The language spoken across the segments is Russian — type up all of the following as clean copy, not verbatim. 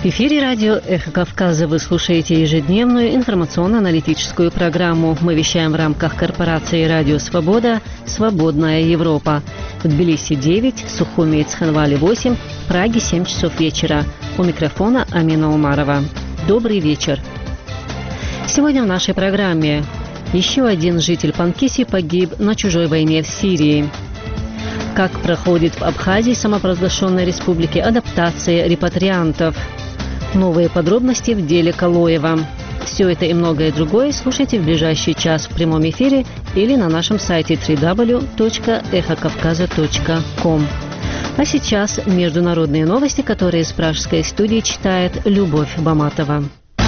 В эфире радио «Эхо Кавказа» вы слушаете ежедневную информационно-аналитическую программу. Мы вещаем в рамках корпорации «Радио Свобода» «Свободная Европа». В Тбилиси 9, Сухуми и Цхинвале 8, Праге 7 часов вечера. У микрофона Амина Умарова. Добрый вечер. Сегодня в нашей программе еще один житель Панкиси погиб на чужой войне в Сирии. Как проходит в Абхазии, самопровозглашенной республике, адаптация репатриантов. Новые подробности в деле Калоева. Все это и многое другое слушайте в ближайший час в прямом эфире или на нашем сайте www.эхокавказа.ком. А сейчас международные новости, которые из пражской студии читает Любовь Баматова.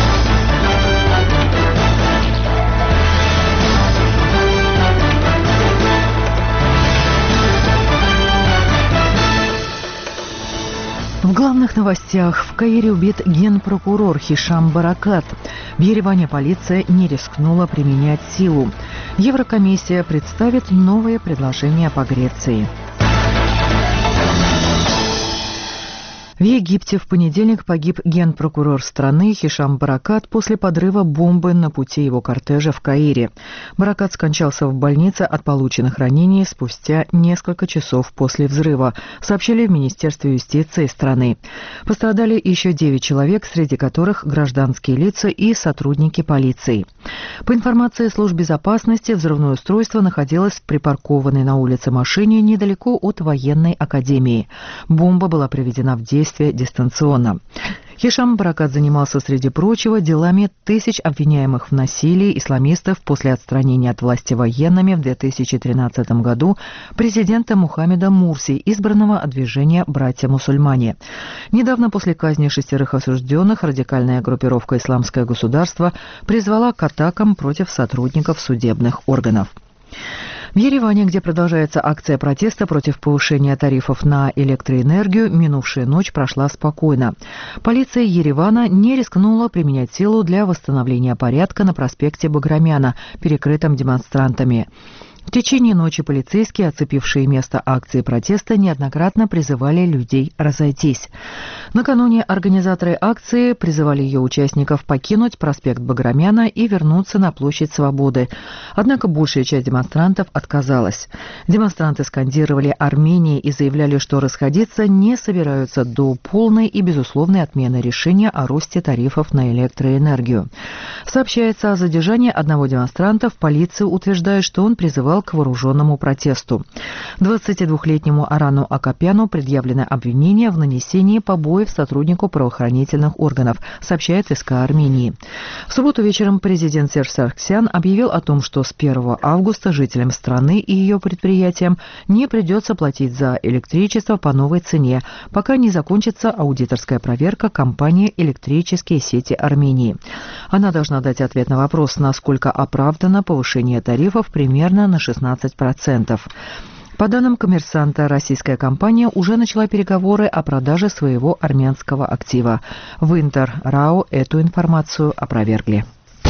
В главных новостях. В Каире убит генпрокурор Хишам Баракат. В Ереване полиция не рискнула применять силу. Еврокомиссия представит новые предложения по Греции. В Египте в понедельник погиб генпрокурор страны Хишам Баракат после подрыва бомбы на пути его кортежа в Каире. Баракат скончался в больнице от полученных ранений спустя несколько часов после взрыва, сообщили в Министерстве юстиции страны. Пострадали еще 9 человек, среди которых гражданские лица и сотрудники полиции. По информации служб безопасности, взрывное устройство находилось в припаркованной на улице машине недалеко от военной академии. Бомба была приведена в действие дистанционно. Хишам Баракат занимался, среди прочего, делами тысяч обвиняемых в насилии исламистов после отстранения от власти военными в 2013 году президента Мухаммеда Мурси, избранного от движения «Братья-мусульмане». Недавно после казни 6 осужденных радикальная группировка «Исламское государство» призвала к атакам против сотрудников судебных органов. В Ереване, где продолжается акция протеста против повышения тарифов на электроэнергию, минувшая ночь прошла спокойно. Полиция Еревана не рискнула применять силу для восстановления порядка на проспекте Баграмяна, перекрытом демонстрантами. В течение ночи полицейские, оцепившие место акции протеста, неоднократно призывали людей разойтись. Накануне организаторы акции призывали ее участников покинуть проспект Баграмяна и вернуться на площадь Свободы. Однако большая часть демонстрантов отказалась. Демонстранты скандировали «Армения» и заявляли, что расходиться не собираются до полной и безусловной отмены решения о росте тарифов на электроэнергию. Сообщается о задержании одного демонстранта. В полиции утверждает, что он призывал к вооруженному протесту. 22-летнему Арану Акопяну предъявлено обвинение в нанесении побоев сотруднику правоохранительных органов, сообщает СК Армении. В субботу вечером президент Серж Саргсян объявил о том, что с 1 августа жителям страны и ее предприятиям не придется платить за электричество по новой цене, пока не закончится аудиторская проверка компании «Электрические сети Армении». Она должна дать ответ на вопрос, насколько оправдано повышение тарифов примерно на 16%. По данным «Коммерсанта», российская компания уже начала переговоры о продаже своего армянского актива. В Интер-РАО эту информацию опровергли.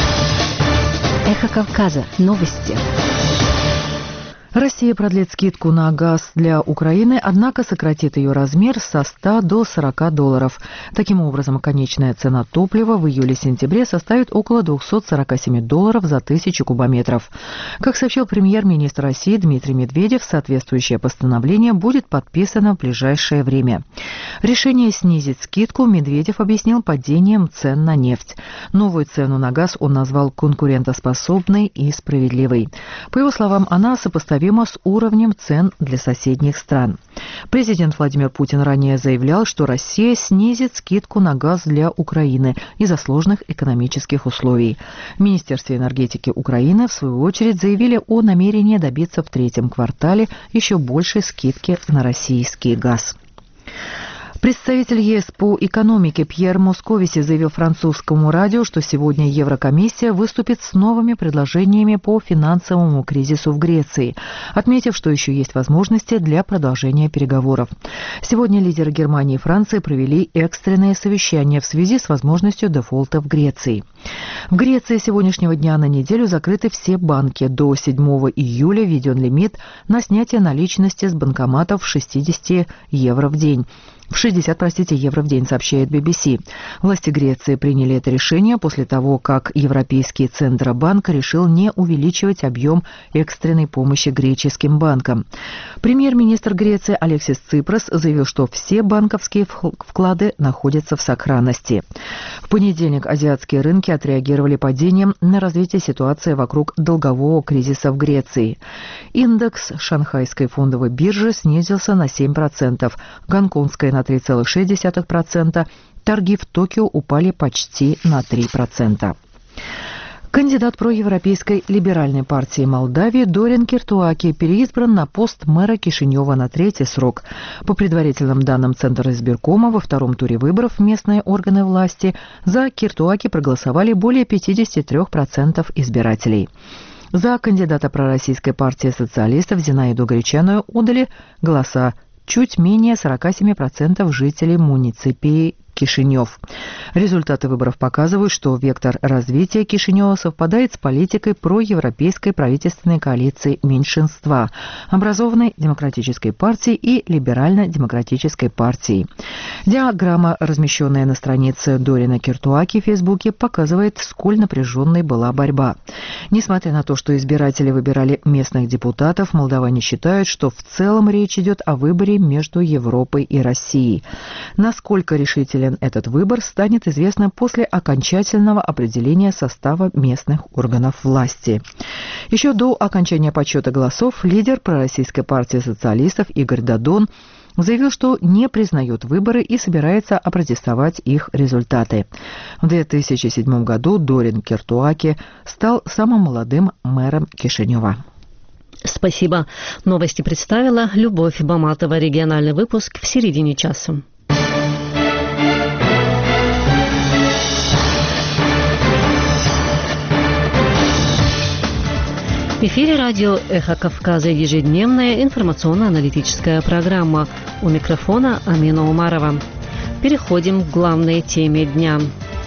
Эхо Кавказа. Новости. Россия продлит скидку на газ для Украины, однако сократит ее размер со $100 до $40. Таким образом, конечная цена топлива в июле-сентябре составит около $247 за 1000 кубометров. Как сообщил премьер-министр России Дмитрий Медведев, соответствующее постановление будет подписано в ближайшее время. Решение снизить скидку Медведев объяснил падением цен на нефть. Новую цену на газ он назвал конкурентоспособной и справедливой. По его словам, она сопоставима с уровнем цен для соседних стран. Президент Владимир Путин ранее заявлял, что Россия снизит скидку на газ для Украины из-за сложных экономических условий. В Министерстве энергетики Украины, в свою очередь, заявили о намерении добиться в третьем квартале еще большей скидки на российский газ. Представитель ЕС по экономике Пьер Московиси заявил французскому радио, что сегодня Еврокомиссия выступит с новыми предложениями по финансовому кризису в Греции, отметив, что еще есть возможности для продолжения переговоров. Сегодня лидеры Германии и Франции провели экстренное совещание в связи с возможностью дефолта в Греции. В Греции с сегодняшнего дня на неделю закрыты все банки. До 7 июля введен лимит на снятие наличности с банкоматов 60 евро в день. евро в день, сообщает BBC. Власти Греции приняли это решение после того, как Европейский Центробанк решил не увеличивать объем экстренной помощи греческим банкам. Премьер-министр Греции Алексис Ципрос заявил, что все банковские вклады находятся в сохранности. В понедельник азиатские рынки отреагировали падением на развитие ситуации вокруг долгового кризиса в Греции. Индекс Шанхайской фондовой биржи снизился на 7%, гонконгская на 3,6%, торги в Токио упали почти на 3%. Кандидат проевропейской либеральной партии Молдавии Дорин Киртуаки переизбран на пост мэра Кишинева на 3-й срок. По предварительным данным Центра избиркома, во втором туре выборов в местные органы власти за Киртуаки проголосовали более 53% избирателей. За кандидата пророссийской партии социалистов Зинаиду Гречаную отдали голоса чуть менее 47% жителей муниципии Кишинев. Результаты выборов показывают, что вектор развития Кишинева совпадает с политикой проевропейской правительственной коалиции меньшинства, образованной Демократической партией и Либерально-демократической партией. Диаграмма, размещенная на странице Дорина Киртуаки в Фейсбуке, показывает, сколь напряженной была борьба. Несмотря на то, что избиратели выбирали местных депутатов, молдаване считают, что в целом речь идет о выборе между Европой и Россией. Насколько решителен этот выбор, станет известно после окончательного определения состава местных органов власти. Еще до окончания подсчета голосов лидер пророссийской партии социалистов Игорь Додон заявил, что не признает выборы и собирается опротестовать их результаты. В 2007 году Дорин Киртуаки стал самым молодым мэром Кишинева. Спасибо. Новости представила Любовь Баматова. Региональный выпуск в середине часа. В эфире радио «Эхо Кавказа» ежедневная информационно-аналитическая программа. У микрофона Амина Умарова. Переходим к главной теме дня.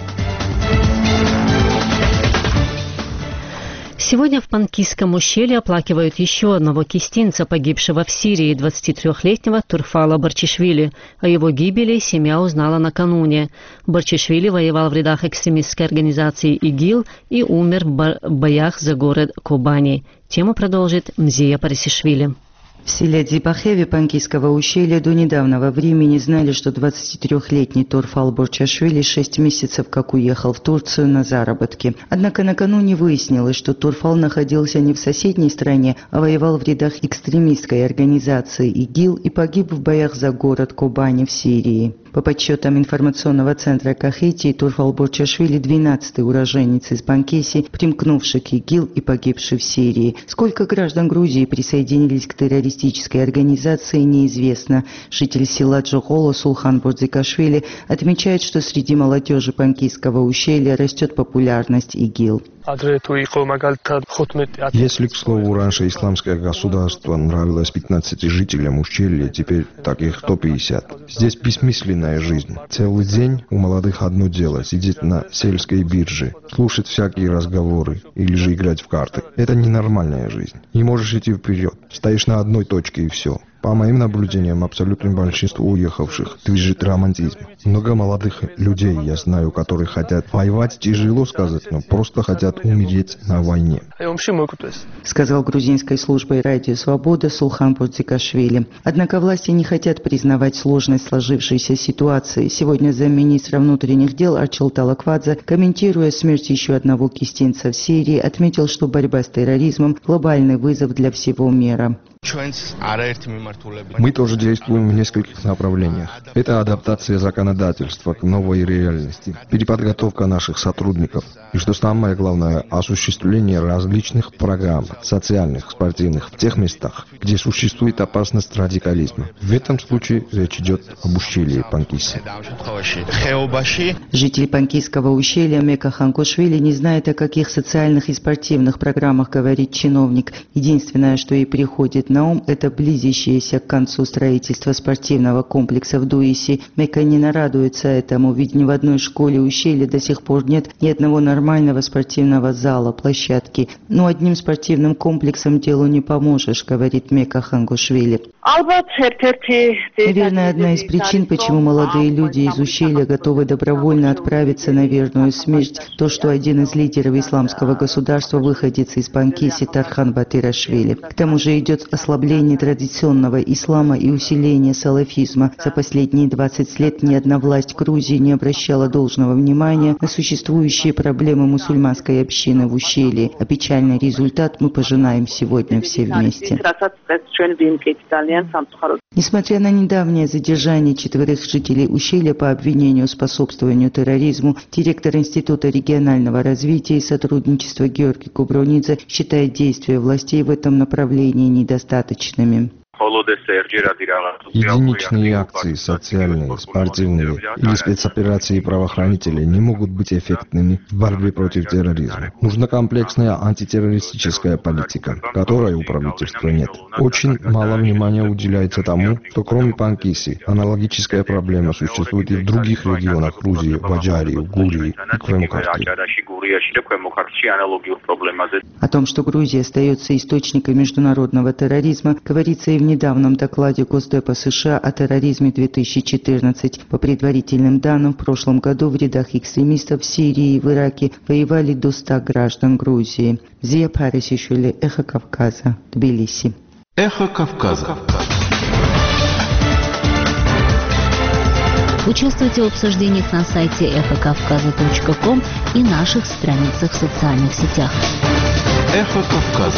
Сегодня в Панкисском ущелье оплакивают еще одного кистинца, погибшего в Сирии, 23-летнего Турфала Барчишвили. О его гибели семья узнала накануне. Барчишвили воевал в рядах экстремистской организации ИГИЛ и умер в боях за город Кобани. Тему продолжит Мзия Парисишвили. В селе Дзибахеви Панкисского ущелья до недавнего времени знали, что 23-летний Турфал Барчишвили 6 месяцев как уехал в Турцию на заработки. Однако накануне выяснилось, что Турфал находился не в соседней стране, а воевал в рядах экстремистской организации ИГИЛ и погиб в боях за город Кобани в Сирии. По подсчетам информационного центра Кахетии, Турфал Барчишвили 12-й уроженец из Панкиси, примкнувший к ИГИЛ и погибший в Сирии. Сколько граждан Грузии присоединились к террористической организации, неизвестно. Житель села Джохоло Сулхан Бордзикашвили отмечает, что среди молодежи Панкисского ущелья растет популярность ИГИЛ. Если, к слову, раньше исламское государство нравилось 15 жителям ущелья, теперь таких 150. Здесь бессмысленная жизнь. Целый день у молодых одно дело – сидеть на сельской бирже, слушать всякие разговоры или же играть в карты. Это ненормальная жизнь. Не можешь идти вперед. Стоишь на одной точке и все. По моим наблюдениям, абсолютное большинство уехавших движет романтизм. Много молодых людей я знаю, которые хотят воевать, тяжело сказать, но просто хотят умереть на войне. Сказал грузинской службой радио «Свобода» Сулхан Бордзикашвили. Однако власти не хотят признавать сложность сложившейся ситуации. Сегодня замминистра внутренних дел Арчил Талаквадзе, комментируя смерть еще одного кистинца в Сирии, отметил, что борьба с терроризмом – глобальный вызов для всего мира. Мы тоже действуем в нескольких направлениях. Это адаптация законодательства к новой реальности, переподготовка наших сотрудников и, что самое главное, осуществление различных программ, социальных, спортивных, в тех местах, где существует опасность радикализма. В этом случае речь идет об ущелье Панкиси. Житель Панкисского ущелья Мека Ханкошвили не знает, о каких социальных и спортивных программах говорит чиновник. Единственное, что ей приходит на ум, это близящиеся близящегося к концу строительства спортивного комплекса в Дуисе. Меканина радуется этому, ведь ни в одной школе ущелья до сих пор нет ни одного нормального спортивного зала, площадки. Но одним спортивным комплексом делу не поможешь, говорит Мека Хангушвили. Наверное, одна из причин, почему молодые люди из ущелья готовы добровольно отправиться на верную смерть, то, что один из лидеров исламского государства, выходец из Панкиси, Тархан Батырашвили. К тому же идет ослабление традиционного ислама и усиление салафизма. За последние 20 лет ни одна власть Грузии не обращала должного внимания на существующие проблемы мусульманской общины в ущелье, а печальный результат мы пожинаем сегодня все вместе. Несмотря на недавнее задержание 4 жителей ущелья по обвинению в способствованию терроризму, директор Института регионального развития и сотрудничества Георгий Кубронидзе считает действия властей в этом направлении недостаточными. Единичные акции, социальные, спортивные или спецоперации правоохранителей не могут быть эффектными в борьбе против терроризма. Нужна комплексная антитеррористическая политика, которой у правительства нет. Очень мало внимания уделяется тому, что кроме Панкиси аналогическая проблема существует и в других регионах Грузии, в Аджарии, в Гурии и Крыму-Карте. О том, что Грузия остается источником международного терроризма, говорится и в недавнем докладе Госдепа США о терроризме 2014. По предварительным данным, в прошлом году в рядах экстремистов в Сирии и в Ираке воевали до 100 граждан Грузии. Зия Парисишвили, Эхо Кавказа, Тбилиси. Эхо Кавказа. Участвуйте в обсуждениях на сайте эхокавказа.ком и наших страницах в социальных сетях. Эхо Кавказа.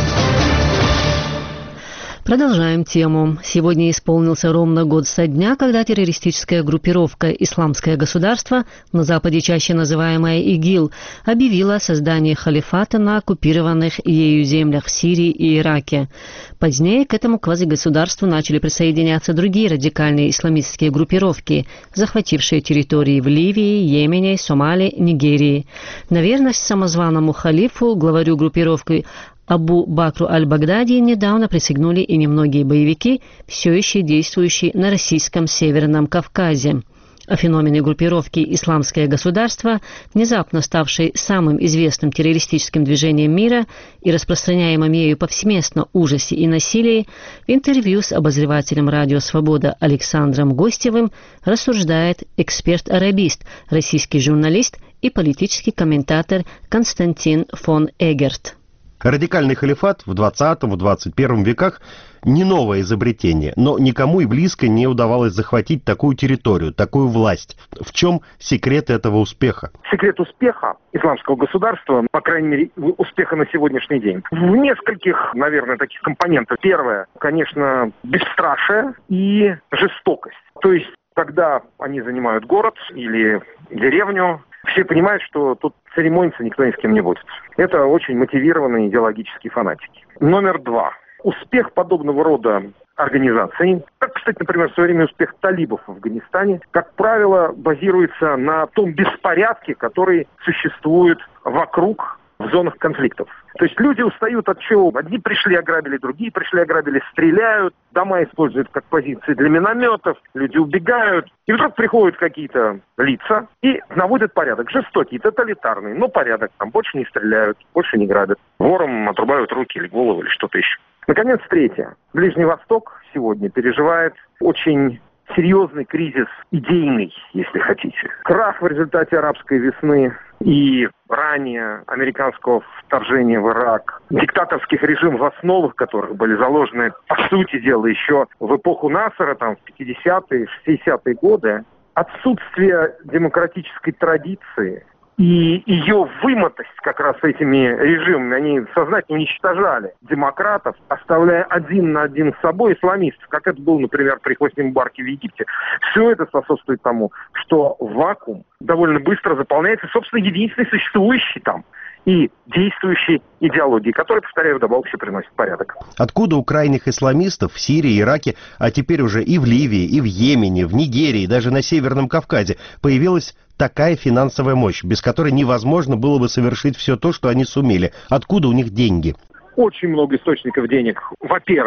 Продолжаем тему. Сегодня исполнился ровно год со дня, когда террористическая группировка «Исламское государство», на Западе чаще называемая ИГИЛ, объявила о создании халифата на оккупированных ею землях в Сирии и Ираке. Позднее к этому квазигосударству начали присоединяться другие радикальные исламистские группировки, захватившие территории в Ливии, Йемене, Сомали, Нигерии. На верность самозваному халифу, главарю группировки Абу Бакру аль-Багдади, недавно присягнули и немногие боевики, все еще действующие на российском Северном Кавказе. О феномене группировки «Исламское государство», внезапно ставшей самым известным террористическим движением мира и распространяемым ею повсеместно ужасе и насилии, в интервью с обозревателем «Радио Свобода» Александром Гостевым рассуждает эксперт-арабист, российский журналист и политический комментатор Константин фон Эгерт. Радикальный халифат в 20-21 веках не новое изобретение, но никому и близко не удавалось захватить такую территорию, такую власть. В чем секрет этого успеха? Секрет успеха исламского государства, по крайней мере, успеха на сегодняшний день, в нескольких, наверное, таких компонентах. Первое, конечно, бесстрашие и жестокость. То есть, когда они занимают город или деревню, все понимают, что тут церемониться никто ни с кем не будет. Это очень мотивированные идеологические фанатики. Номер 2. Успех подобного рода организаций, как, кстати, например, в свое время успех талибов в Афганистане, как правило, базируется на том беспорядке, который существует вокруг в зонах конфликтов. То есть люди устают от чего? Одни пришли, ограбили, другие пришли, ограбили, стреляют, дома используют как позиции для минометов, люди убегают. И вдруг приходят какие-то лица и наводят порядок. Жестокий, тоталитарный, но порядок. Там больше не стреляют, больше не грабят. Ворам отрубают руки или голову, или что-то еще. Наконец, третье. Ближний Восток сегодня переживает очень серьезный кризис идейный, если хотите. Крах в результате арабской весны и ранее американского вторжения в Ирак, диктаторских режимов, в основах которых были заложены, по сути дела, еще в эпоху Насера, там, в 50-е, 60-е годы, отсутствие демократической традиции и ее вымотость как раз этими режимами, они сознательно уничтожали демократов, оставляя один на один с собой исламистов, как это было, например, при Хосни Мубараке в Египте. Все это способствует тому, что вакуум довольно быстро заполняется, собственно, единственной существующей там и действующей идеологией, которая, повторяю, вдобавок еще приносит порядок. Откуда у крайних исламистов в Сирии, Ираке, а теперь уже и в Ливии, и в Йемене, в Нигерии, даже на Северном Кавказе появилась такая финансовая мощь, без которой невозможно было бы совершить все то, что они сумели? Откуда у них деньги? Очень много источников денег. Во-первых,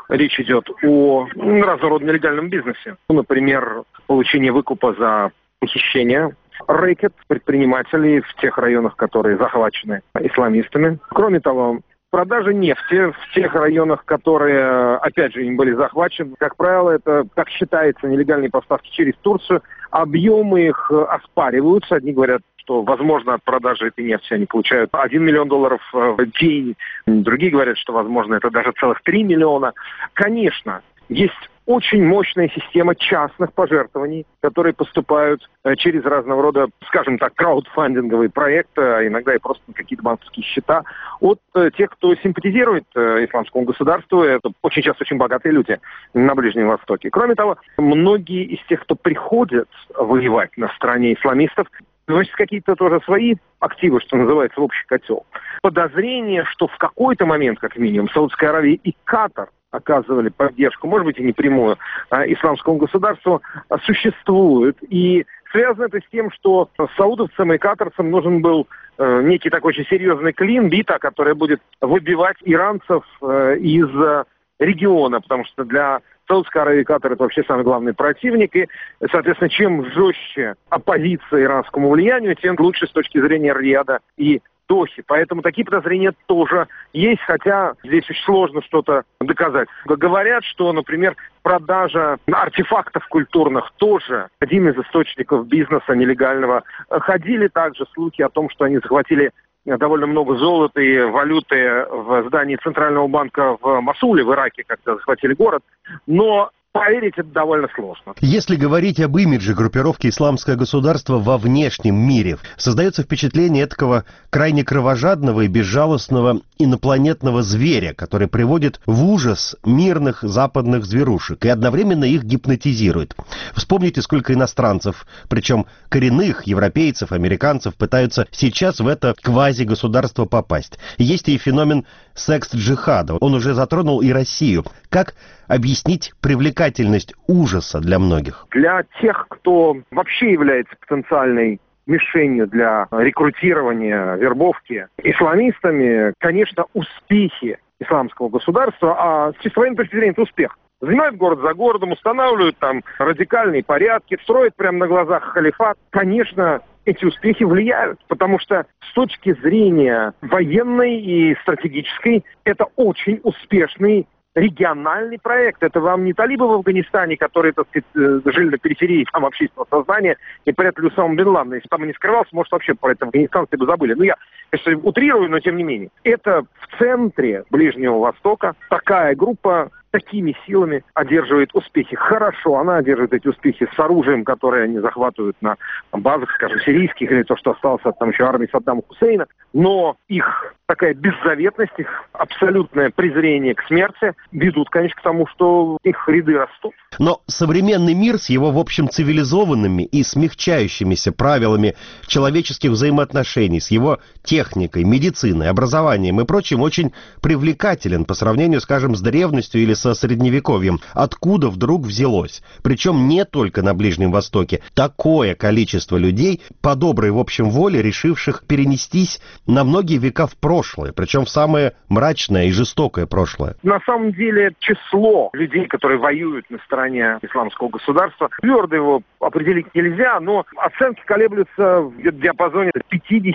речь идет о разного рода нелегальном бизнесе. Например, получение выкупа за похищение, рэкет предпринимателей в тех районах, которые захвачены исламистами. Кроме того, продажа нефти в тех районах, которые, опять же, им были захвачены. Как правило, это, как считается, нелегальные поставки через Турцию. Объемы их оспариваются. Одни говорят, что, возможно, от продажи этой нефти они получают $1 миллион в день. Другие говорят, что, возможно, это даже целых 3 миллиона. Конечно, есть очень мощная система частных пожертвований, которые поступают через разного рода, скажем так, краудфандинговые проекты, а иногда и просто на какие-то банковские счета от тех, кто симпатизирует исламскому государству. Это очень часто очень богатые люди на Ближнем Востоке. Кроме того, многие из тех, кто приходит воевать на стороне исламистов, значит, какие-то тоже свои активы, что называется, в общий котел. Подозрение, что в какой-то момент, как минимум, Саудовская Аравия и Катар оказывали поддержку, может быть, и не прямую, исламскому государству, существует. И связано это с тем, что саудовцам и катарцам нужен был некий такой очень серьезный клин, бита, которая будет выбивать иранцев из региона, потому что для Саудовской Аравии и Катар — это вообще самый главный противник, и, соответственно, чем жестче оппозиция иранскому влиянию, тем лучше с точки зрения Рияда и Дохи. Поэтому такие подозрения тоже есть, хотя здесь очень сложно что-то доказать. Говорят, что, например, продажа артефактов культурных тоже один из источников бизнеса нелегального. Ходили также слухи о том, что они захватили довольно много золота и валюты в здании Центрального банка в Мосуле, в Ираке, когда захватили город. Но поверить это довольно сложно. Если говорить об имидже группировки «Исламское государство» во внешнем мире, создается впечатление этакого крайне кровожадного и безжалостного инопланетного зверя, который приводит в ужас мирных западных зверушек и одновременно их гипнотизирует. Вспомните, сколько иностранцев, причем коренных европейцев, американцев, пытаются сейчас в это квази-государство попасть. Есть и феномен секс-джихада. Он уже затронул и Россию. Как объяснить привлекательность ужаса для многих? Для тех, кто вообще является потенциальной мишенью для рекрутирования, вербовки исламистами, конечно, успехи исламского государства, а с чисто военной точки зрения это успех. Занимают город за городом, устанавливают там радикальные порядки, строят прямо на глазах халифат. Конечно, эти успехи влияют, потому что с точки зрения военной и стратегической это очень успешный региональный проект. Это вам не талибы в Афганистане, которые, так сказать, жили на периферии там общественного сознания и прятали Усаму бен Ладена. Если там и не скрывался, может, вообще про это афганистанцы бы забыли. Ну, я, конечно, утрирую, но тем не менее. Это в центре Ближнего Востока такая группа такими силами одерживает успехи. Хорошо, она одерживает эти успехи с оружием, которое они захватывают на базах, скажем, сирийских, или то, что осталось от там еще армии Саддама Хусейна. Но их такая беззаветность, их абсолютное презрение к смерти ведут, конечно, к тому, что их ряды растут. Но современный мир с его, в общем, цивилизованными и смягчающимися правилами человеческих взаимоотношений, с его техникой, медициной, образованием и прочим очень привлекателен по сравнению, скажем, с древностью или со Средневековьем. Откуда вдруг взялось? Причем не только на Ближнем Востоке. Такое количество людей, по доброй, в общем, воле, решивших перенестись на многие века в прошлое, причем в самое мрачное и жестокое прошлое. На самом деле число людей, которые воюют на стороне исламского государства, твердо его определить нельзя, но оценки колеблются в диапазоне 50,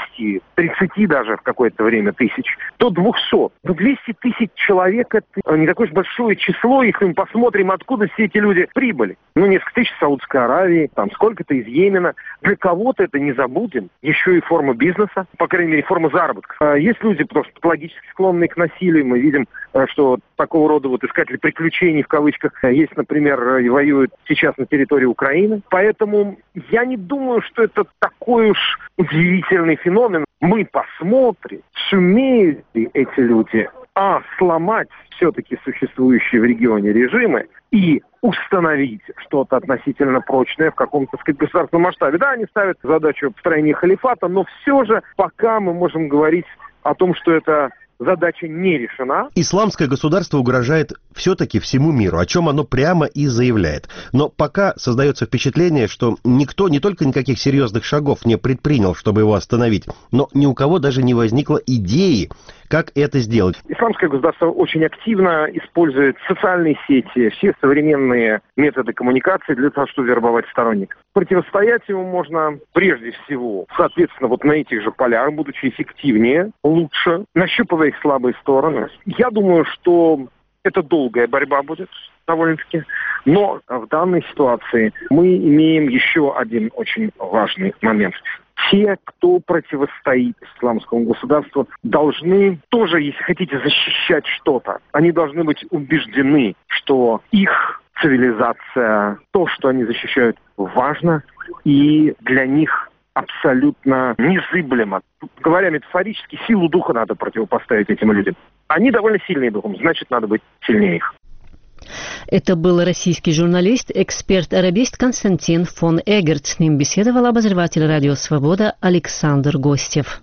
30 даже в какое-то время тысяч, до 200. Но 200 тысяч человек — это не такое уж большое число, если мы посмотрим, откуда все эти люди прибыли. Ну, несколько тысяч в Саудовской Аравии, там сколько-то из Йемена. Для кого-то, это не забудем, еще и форма бизнеса, по крайней мере, форма заработка. Есть люди, потому что патологически склонные к насилию. Мы видим, что такого рода вот искатели приключений, в кавычках, есть, например, воюют сейчас на территории Украины. Поэтому я не думаю, что это такой уж удивительный феномен. Мы посмотрим, сумеют ли эти люди сломать все-таки существующие в регионе режимы и установить что-то относительно прочное в каком-то, так сказать, государственном масштабе. Да, они ставят задачу построения халифата, но все же пока мы можем говорить о том, что это задача не решена. Исламское государство угрожает все-таки всему миру, о чем оно прямо и заявляет. Но пока создается впечатление, что никто не только никаких серьезных шагов не предпринял, чтобы его остановить, но ни у кого даже не возникло идеи, как это сделать. Исламское государство очень активно использует социальные сети, все современные методы коммуникации для того, чтобы вербовать сторонников. Противостоять ему можно прежде всего, соответственно, вот на этих же полях, будучи эффективнее, лучше, нащупывая их слабые стороны. Я думаю, что это долгая борьба будет, довольно-таки. Но в данной ситуации мы имеем еще один очень важный момент. Те, кто противостоит исламскому государству, должны тоже, если хотите, защищать что-то. Они должны быть убеждены, что их цивилизация, то, что они защищают, важно, и для них абсолютно незыблемо. Говоря метафорически, силу духа надо противопоставить этим людям. Они довольно сильные духом, значит, надо быть сильнее их. Это был российский журналист, эксперт-арабист Константин фон Эггерт. С ним беседовал обозреватель «Радио Свобода» Александр Гостев.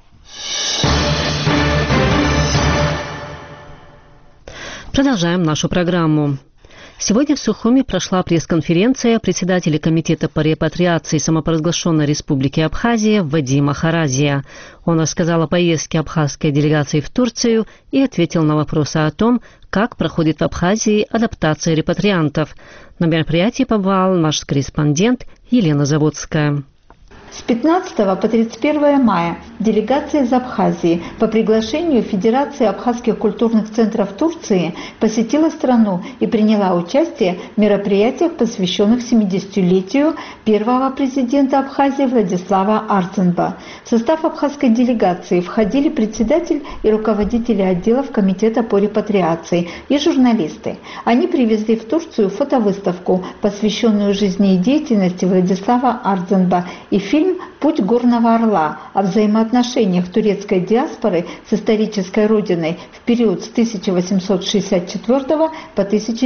Продолжаем нашу программу. Сегодня в Сухуми прошла пресс-конференция председателя Комитета по репатриации самопровозглашенной Республики Абхазия Вадима Харазия. Он рассказал о поездке абхазской делегации в Турцию и ответил на вопросы о том, как проходит в Абхазии адаптация репатриантов. На мероприятии побывал наш корреспондент Елена Заводская. С 15 по 31 мая делегация из Абхазии по приглашению Федерации абхазских культурных центров Турции посетила страну и приняла участие в мероприятиях, посвященных 70-летию первого президента Абхазии Владислава Арценба. В состав абхазской делегации входили председатель и руководители отделов Комитета по репатриации и журналисты. Они привезли в Турцию фотовыставку, посвященную жизни и деятельности Владислава Арценба, и фильм «Путь горного орла» о взаимоотношениях турецкой диаспоры с исторической родиной в период с 1864 по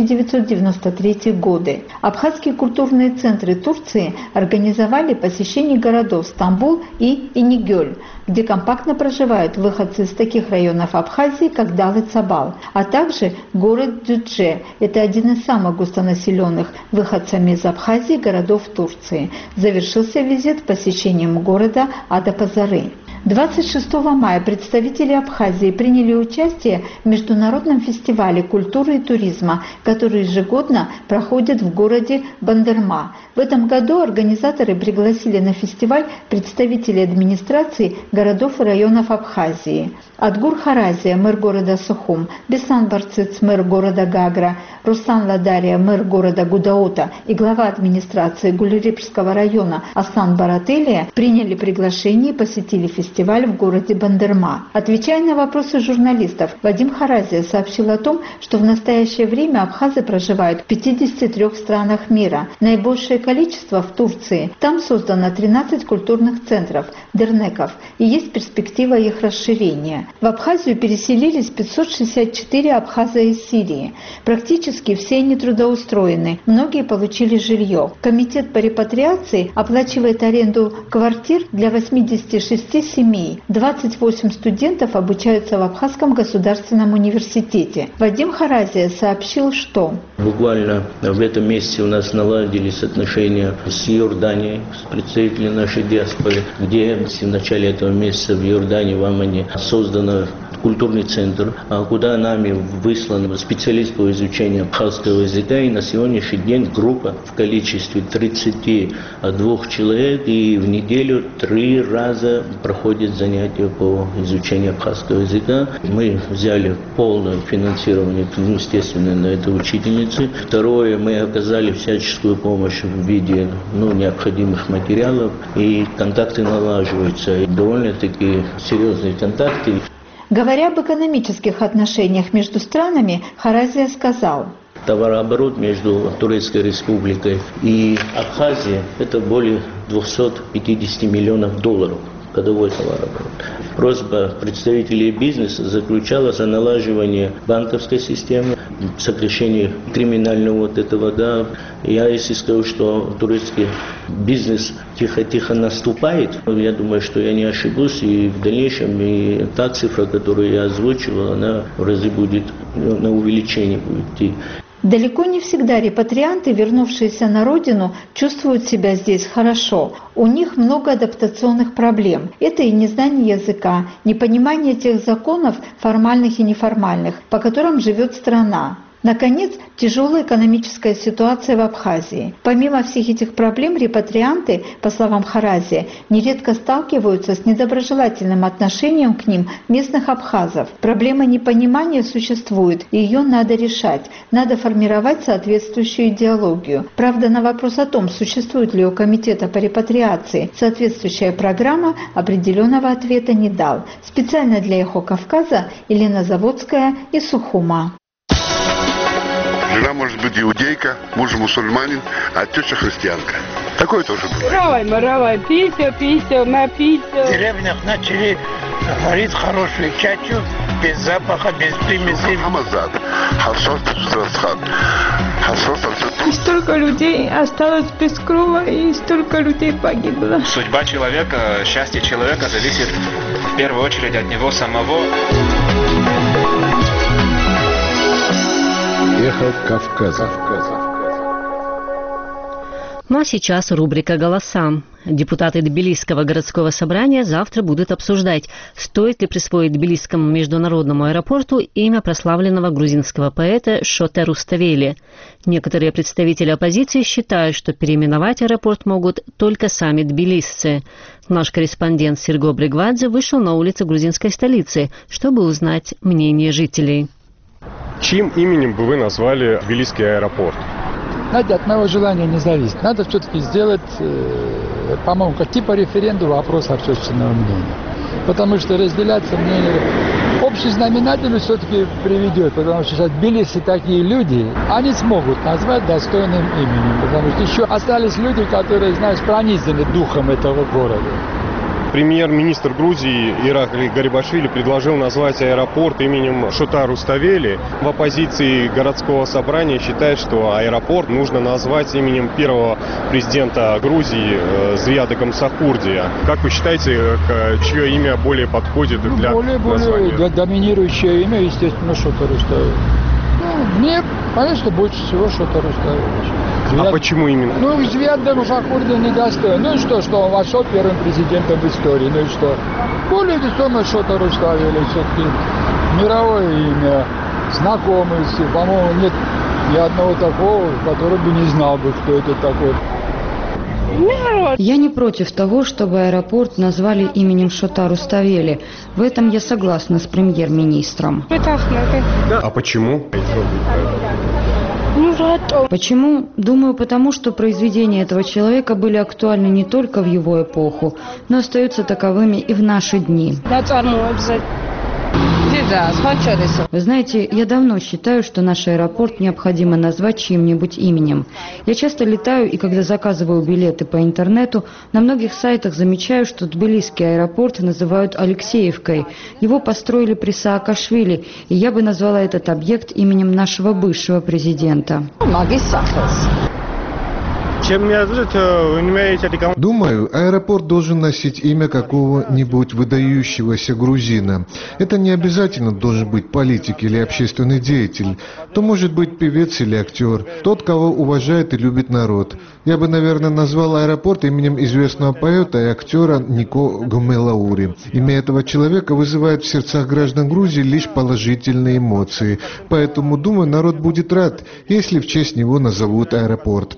1993 годы. Абхазские культурные центры Турции организовали посещение городов Стамбул и Инегёль, где компактно проживают выходцы из таких районов Абхазии, как Далы-Цабал, а также город Дюдже. Это один из самых густонаселенных выходцами из Абхазии городов Турции. Завершился визит посещением города Адапазары. 26 мая представители Абхазии приняли участие в международном фестивале культуры и туризма, который ежегодно проходит в городе Бандерма. В этом году организаторы пригласили на фестиваль представителей администрации городов и районов Абхазии. Адгур Харазия, мэр города Сухум, Бесан Барцыц, мэр города Гагра, Руслан Ладария, мэр города Гудаута и глава администрации Гулерипского района Асан Барателия приняли приглашение и посетили фестиваль в городе Бандерма. Отвечая на вопросы журналистов, Вадим Харазия сообщил о том, что в настоящее время абхазы проживают в 53 странах мира. Наибольшее количество в Турции. Там создано 13 культурных центров, дернеков, и есть перспектива их расширения. В Абхазию переселились 564 абхаза из Сирии. Практически все они трудоустроены, многие получили жилье. Комитет по репатриации оплачивает аренду квартир для 86 семей. 28 студентов обучаются в Абхазском государственном университете. Вадим Харазия сообщил, что буквально в этом месяце у нас наладились отношения с Иорданией, с представителями нашей диаспоры, где в начале этого месяца в Иордании, в Аммане, создан культурный центр, куда нами выслан специалист по изучению абхазского языка, и на сегодняшний день группа в количестве 32 человек, и в неделю 3 раза проходит занятия по изучению абхазского языка. Мы взяли полное финансирование, естественно, на эту учительницу. Второе, мы оказали всяческую помощь в виде необходимых материалов, и контакты налаживаются, и довольно-таки серьезные контакты. Говоря об экономических отношениях между странами, Харазия сказал: товарооборот между Турецкой Республикой и Абхазией – это более $250 миллионов. ходовой товарооборот. Просьба представителей бизнеса заключалась в налаживании банковской системы, сокращении криминального вот этого, да. Я, если скажу, что турецкий бизнес тихо-тихо наступает, я думаю, что я не ошибусь, и в дальнейшем и та цифра, которую я озвучивал, она в разы будет, на увеличение будет идти. Далеко не всегда репатрианты, вернувшиеся на родину, чувствуют себя здесь хорошо. У них много адаптационных проблем. Это и незнание языка, непонимание тех законов, формальных и неформальных, по которым живет страна. Наконец, тяжелая экономическая ситуация в Абхазии. Помимо всех этих проблем, репатрианты, по словам Харази, нередко сталкиваются с недоброжелательным отношением к ним местных абхазов. Проблема непонимания существует, и ее надо решать. Надо формировать соответствующую идеологию. Правда, на вопрос о том, существует ли у Комитета по репатриации соответствующая программа, определенного ответа не дал. Специально для «Эхо Кавказа» Елена Заводская из Сухума. Жена может быть иудейка, муж мусульманин, а теща христианка. Такое тоже бывает. Равай, пися, на пися. В деревнях начали варить хорошую чачу, без запаха, без примеси. Хамазад, харшос, И столько людей осталось без крова, и столько людей погибло. Судьба человека, счастье человека зависит в первую очередь от него самого. Эхо Кавказа. Ну а сейчас рубрика «Голоса». Депутаты Тбилисского городского собрания завтра будут обсуждать, стоит ли присвоить Тбилисскому международному аэропорту имя прославленного грузинского поэта Шоте Руставели. Некоторые представители оппозиции считают, что переименовать аэропорт могут только сами тбилисцы. Наш корреспондент Серго Бригвадзе вышел на улицы грузинской столицы, чтобы узнать мнение жителей. Чьим именем бы вы назвали Тбилисский аэропорт? Знаете, от моего желания не зависит. Надо все-таки сделать, по-моему, как типа референдума, опрос общественного мнения. Потому что разделяться мнение общий знаменатель все-таки приведет. Потому что сейчас Тбилиси такие люди, они смогут назвать достойным именем. Потому что еще остались люди, которые, знаешь, пронизаны духом этого города. Премьер-министр Грузии Иракли Гарибашвили предложил назвать аэропорт именем Шота Руставели. В оппозиции городского собрания считают, что аэропорт нужно назвать именем первого президента Грузии Зияда Гамсахурдия. Как вы считаете, чье имя более подходит для названия? Более доминирующее имя, естественно, Шота Руставели. Мне понятно, что больше всего Шота Руставели. А почему именно? Ну, Зияд Гамсахурдия недостоин. Ну и что он вошел первым президентом в истории. Ну и что? Более весомое Шота Руставели. Все-таки мировое имя, знакомый. По-моему, нет ни одного такого, который бы не знал бы, кто это такой. Я не против того, чтобы аэропорт назвали именем Шота Руставели. В этом я согласна с премьер-министром. А почему? Почему? Думаю, потому что произведения этого человека были актуальны не только в его эпоху, но остаются таковыми и в наши дни. Вы знаете, я давно считаю, что наш аэропорт необходимо назвать чьим-нибудь именем. Я часто летаю, и когда заказываю билеты по интернету, на многих сайтах замечаю, что Тбилисский аэропорт называют Алексеевкой. Его построили при Саакашвили, и я бы назвала этот объект именем нашего бывшего президента. Думаю, аэропорт должен носить имя какого-нибудь выдающегося грузина. Это не обязательно должен быть политик или общественный деятель. То может быть певец или актер, тот, кого уважает и любит народ. Я бы, наверное, назвал аэропорт именем известного поэта и актера Нико Гомелаури. Имя этого человека вызывает в сердцах граждан Грузии лишь положительные эмоции. Поэтому, думаю, народ будет рад, если в честь него назовут аэропорт.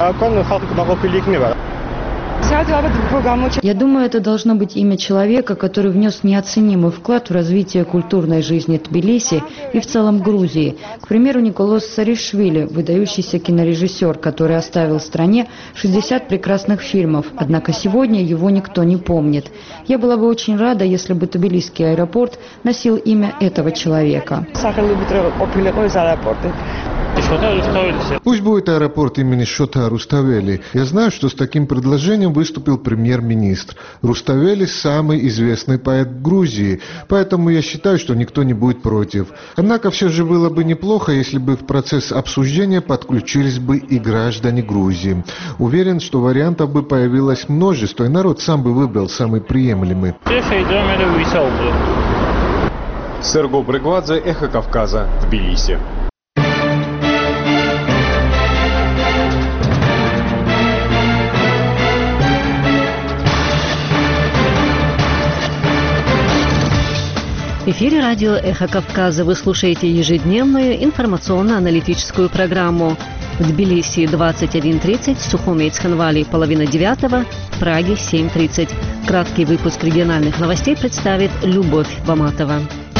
Я думаю, это должно быть имя человека, который внес неоценимый вклад в развитие культурной жизни Тбилиси и в целом Грузии. К примеру, Николос Саришвили, выдающийся кинорежиссер, который оставил стране 60 прекрасных фильмов, однако сегодня его никто не помнит. Я была бы очень рада, если бы Тбилисский аэропорт носил имя этого человека. Пусть будет аэропорт имени Шота Руставели. Я знаю, что с таким предложением выступил премьер-министр. Руставели – самый известный поэт Грузии, поэтому я считаю, что никто не будет против. Однако все же было бы неплохо, если бы в процесс обсуждения подключились бы и граждане Грузии. Уверен, что вариантов бы появилось множество, и народ сам бы выбрал самый приемлемый. Серго Брыгвадзе, Эхо Кавказа, Тбилиси. В эфире радио «Эхо Кавказа». Вы слушаете ежедневную информационно-аналитическую программу. В Тбилиси 21:30, в Сухуме и Цхинвали 8:30, в Праге 7:30. Краткий выпуск региональных новостей представит Любовь Баматова.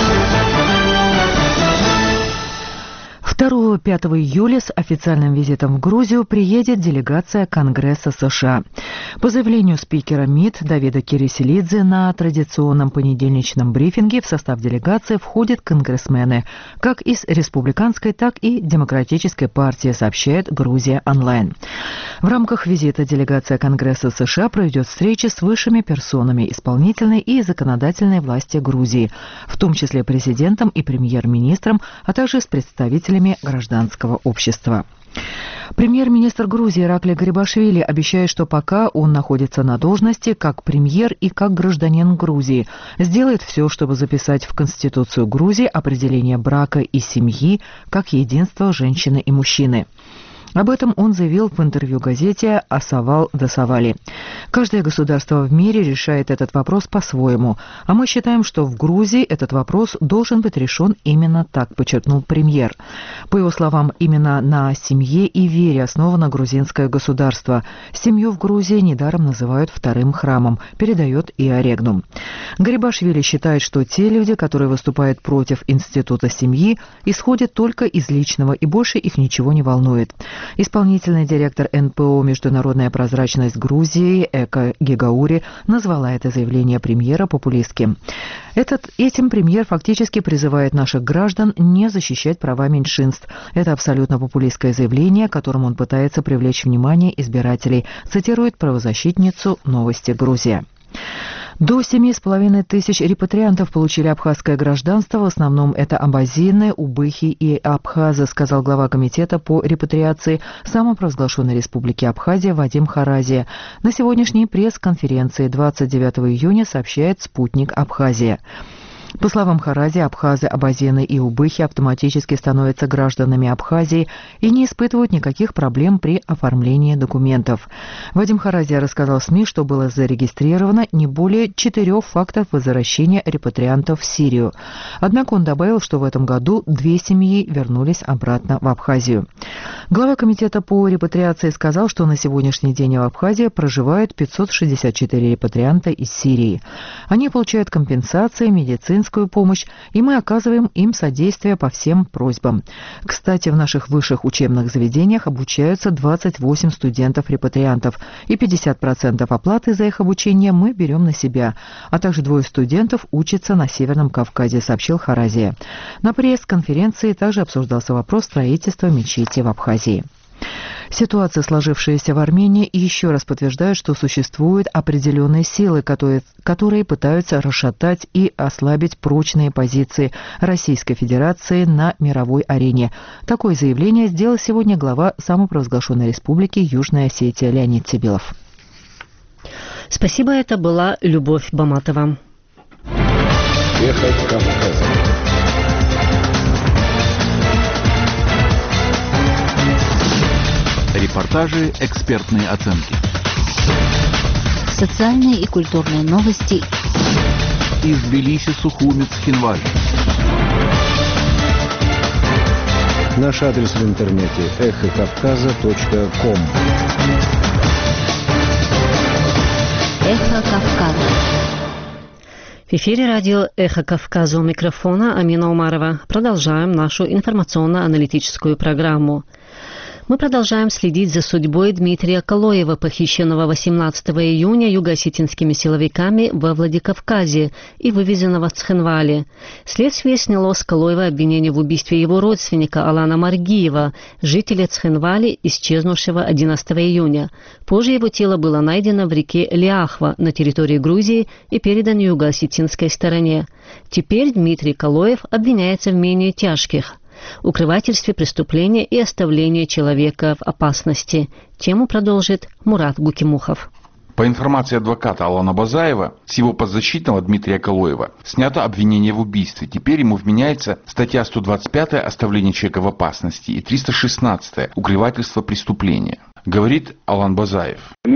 2-5 июля с официальным визитом в Грузию приедет делегация Конгресса США. По заявлению спикера МИД Давида Кириселидзе на традиционном понедельничном брифинге в состав делегации входят конгрессмены как из республиканской, так и демократической партии, сообщает Грузия онлайн. В рамках визита делегация Конгресса США проведет встречи с высшими персонами исполнительной и законодательной власти Грузии, в том числе президентом и премьер-министром, а также с представителями гражданского общества. Премьер-министр Грузии Иракли Гарибашвили обещает, что пока он находится на должности как премьер и как гражданин Грузии, сделает все, чтобы записать в Конституцию Грузии определение брака и семьи как единство женщины и мужчины. Об этом он заявил в интервью газете «Асавал Дасавали». Каждое государство в мире решает этот вопрос по-своему, а мы считаем, что в Грузии этот вопрос должен быть решен именно так, подчеркнул премьер. По его словам, именно на семье и вере основано грузинское государство. Семью в Грузии недаром называют вторым храмом, передает ИА Регнум. Гарибашвили считает, что те люди, которые выступают против института семьи, исходят только из личного и больше их ничего не волнует. Исполнительный директор НПО «Международная прозрачность Грузии» Эка Гигаури назвала это заявление премьера популистским. Этим премьер фактически призывает наших граждан не защищать права меньшинств. Это абсолютно популистское заявление, которым он пытается привлечь внимание избирателей, цитирует правозащитницу «Новости Грузия». До 7,5 тысяч репатриантов получили абхазское гражданство, в основном это абазины, убыхи и абхазы, сказал глава комитета по репатриации самопровозглашенной республики Абхазия Вадим Харазия. На сегодняшней пресс-конференции 29 июня сообщает «Спутник Абхазия». По словам Харази, абхазы, абазины и убыхи автоматически становятся гражданами Абхазии и не испытывают никаких проблем при оформлении документов. Вадим Харази рассказал СМИ, что было зарегистрировано не более 4 фактов возвращения репатриантов в Сирию. Однако он добавил, что в этом году 2 семьи вернулись обратно в Абхазию. Глава комитета по репатриации сказал, что на сегодняшний день в Абхазии проживают 564 репатрианта из Сирии. Они получают компенсации, медицинскую помощь, и мы оказываем им содействие по всем просьбам. Кстати, в наших высших учебных заведениях обучаются 28 студентов-репатриантов, и 50% оплаты за их обучение мы берем на себя, а также 2 студентов учатся на Северном Кавказе, сообщил Харазия. На пресс-конференции также обсуждался вопрос строительства мечети в Абхазии. Ситуация, сложившаяся в Армении, еще раз подтверждает, что существуют определенные силы, которые пытаются расшатать и ослабить прочные позиции Российской Федерации на мировой арене. Такое заявление сделал сегодня глава самопровозглашенной республики Южная Осетия Леонид Цибилов. Спасибо, это была Любовь Баматова. Эхо Кавказа. Репортажи, экспертные оценки. Социальные и культурные новости. Из Тбилиси, Сухуми, Цхинвали. Наш адрес в интернете эхокавказа.ком. Эхо Кавказа. В эфире радио «Эхо Кавказа», у микрофона Амина Умарова. Продолжаем нашу информационно-аналитическую программу. Мы продолжаем следить за судьбой Дмитрия Калоева, похищенного 18 июня юго-осетинскими силовиками во Владикавказе и вывезенного в Цхинвале. Следствие сняло с Калоева обвинение в убийстве его родственника Алана Маргиева, жителя Цхинвали, исчезнувшего 11 июня. Позже его тело было найдено в реке Ляхва на территории Грузии и передано юго-осетинской стороне. Теперь Дмитрий Калоев обвиняется в менее тяжких – укрывательстве преступления и оставлении человека в опасности. Тему продолжит Мурат Гукимухов. По информации адвоката Алана Базаева, с его подзащитного Дмитрия Калоева снято обвинение в убийстве. Теперь ему вменяется статья 125 «Оставление человека в опасности» и 316 «Укрывательство преступления». Говорит Алан Базаев.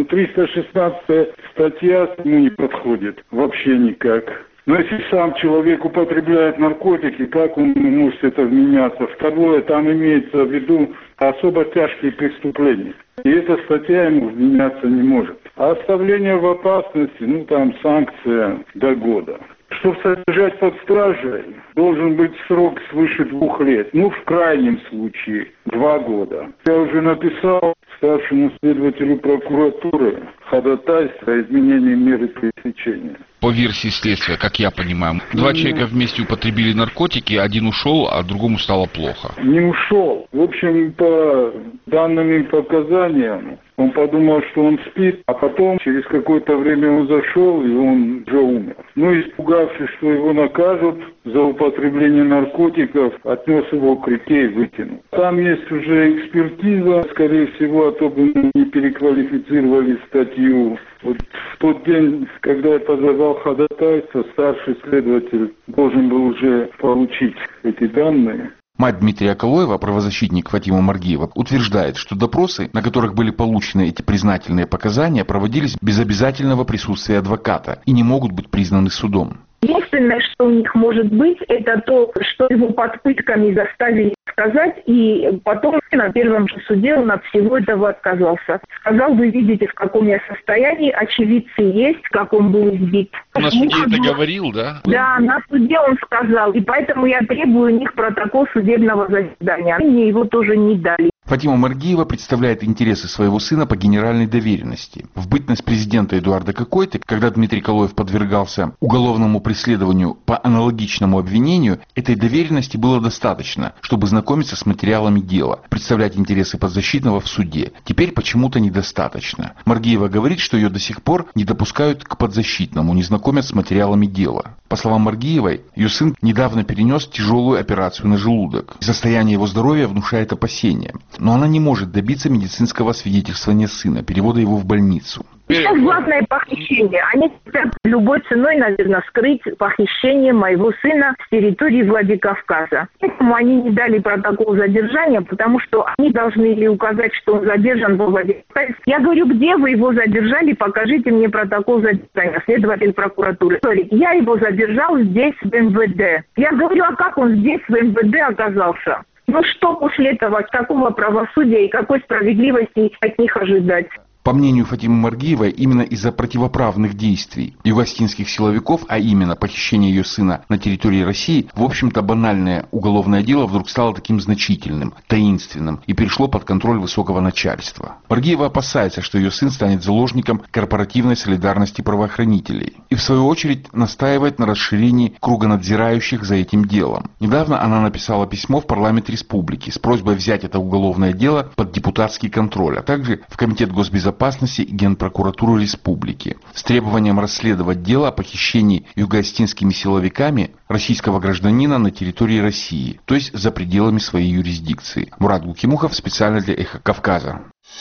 316 статья ему не подходит вообще никак. Но если сам человек употребляет наркотики, как он может это вменяться? Второе, там имеется в виду особо тяжкие преступления. И эта статья ему вменяться не может. А оставление в опасности, там санкция до года. Чтобы содержать под стражей, должен быть срок свыше 2 лет. В крайнем случае 2 года. Я уже написал старшему следователю прокуратуры ходатайство о изменении меры пресечения. По версии следствия, как я понимаю, 2 человека вместе употребили наркотики, один ушел, а другому стало плохо. Не ушел. В общем, по данным показаниям, он подумал, что он спит, а потом через какое-то время он зашел, и он уже умер. Испугавшись, что его накажут за употребление наркотиков, отнес его к реке и выкинул. Там есть уже экспертиза, скорее всего, а то бы не переквалифицировали статью. Вот в тот день, когда я подавал ходатайство, старший следователь должен был уже получить эти данные. Мать Дмитрия Калоева, правозащитник Фатима Маргиева, утверждает, что допросы, на которых были получены эти признательные показания, проводились без обязательного присутствия адвоката и не могут быть признаны судом. Единственное, что у них может быть, это то, что его под пытками заставили сказать, и потом на первом же суде он от всего этого отказался. Сказал: вы видите, в каком я состоянии, очевидцы есть, как он был избит. На суде это говорил, да? Да, на суде он сказал, и поэтому я требую у них протокол судебного заседания. Они мне его тоже не дали. Фатима Маргиева представляет интересы своего сына по генеральной доверенности. В бытность президента Эдуарда Кокойты, когда Дмитрий Калоев подвергался уголовному преследованию по аналогичному обвинению, этой доверенности было достаточно, чтобы знакомиться с материалами дела, представлять интересы подзащитного в суде. Теперь почему-то недостаточно. Маргиева говорит, что ее до сих пор не допускают к подзащитному, не знакомят с материалами дела. По словам Маргиевой, ее сын недавно перенес тяжелую операцию на желудок. Состояние его здоровья внушает опасения. Но она не может добиться медицинского освидетельствования сына, перевода его в больницу. Это главное похищение. Они хотят любой ценой, наверное, скрыть похищение моего сына с территории Владикавказа. Поэтому они не дали протокол задержания, потому что они должны или указать, что он задержан во Владикавказе. Я говорю: где вы его задержали, покажите мне протокол задержания. Следователь прокуратуры говорит: я его задержал здесь, в МВД. Я говорю: а как он здесь, в МВД, оказался? Что после этого, какого правосудия и какой справедливости от них ожидать? По мнению Фатимы Маргиевой, именно из-за противоправных действий юго-осетинских силовиков, а именно похищения ее сына на территории России, в общем-то банальное уголовное дело вдруг стало таким значительным, таинственным и перешло под контроль высокого начальства. Маргиева опасается, что ее сын станет заложником корпоративной солидарности правоохранителей. И в свою очередь настаивает на расширении круга надзирающих за этим делом. Недавно она написала письмо в парламент республики с просьбой взять это уголовное дело под депутатский контроль, а также в Комитет госбезопасности и Генпрокуратуры Республики с требованием расследовать дело о похищении юго-осетинскими силовиками российского гражданина на территории России, то есть за пределами своей юрисдикции. Мурат Гукимухов, специально для «Эхо Кавказа».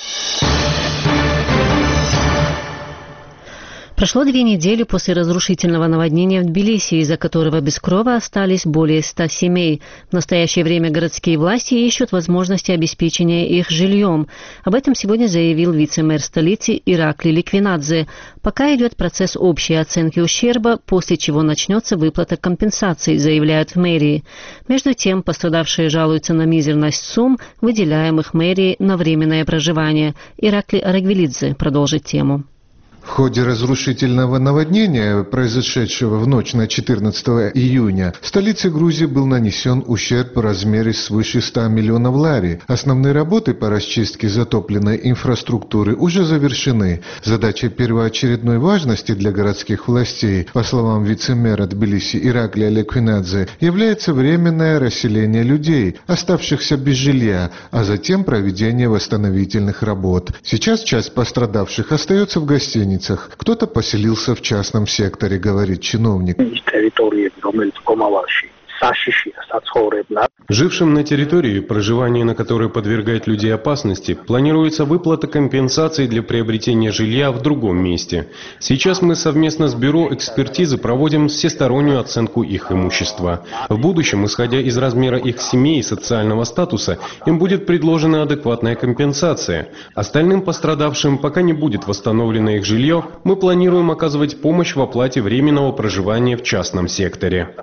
Прошло 2 недели после разрушительного наводнения в Тбилиси, из-за которого без крова остались более 100 семей. В настоящее время городские власти ищут возможности обеспечения их жильем. Об этом сегодня заявил вице-мэр столицы Иракли Ликвинадзе. Пока идет процесс общей оценки ущерба, после чего начнется выплата компенсаций, заявляют в мэрии. Между тем, пострадавшие жалуются на мизерность сумм, выделяемых мэрией на временное проживание. Иракли Арагвелидзе продолжит тему. В ходе разрушительного наводнения, произошедшего в ночь на 14 июня, в столице Грузии был нанесен ущерб в размере свыше 100 миллионов лари. Основные работы по расчистке затопленной инфраструктуры уже завершены. Задача первоочередной важности для городских властей, по словам вице-мэра Тбилиси Ираклия Леквинадзе, является временное расселение людей, оставшихся без жилья, а затем проведение восстановительных работ. Сейчас часть пострадавших остается в гостиницах. Кто-то поселился в частном секторе, говорит чиновник. Жившим на территории, проживание на которой подвергает людей опасности, планируется выплата компенсаций для приобретения жилья в другом месте. Сейчас мы совместно с бюро экспертизы проводим всестороннюю оценку их имущества. В будущем, исходя из размера их семей и социального статуса, им будет предложена адекватная компенсация. Остальным пострадавшим, пока не будет восстановлено их жилье, мы планируем оказывать помощь в оплате временного проживания в частном секторе.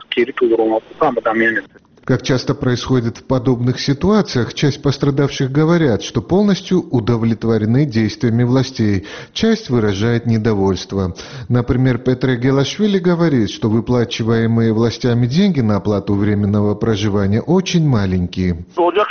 Как часто происходит в подобных ситуациях, часть пострадавших говорят, что полностью удовлетворены действиями властей, часть выражает недовольство. Например, Петре Гелашвили говорит, что выплачиваемые властями деньги на оплату временного проживания очень маленькие.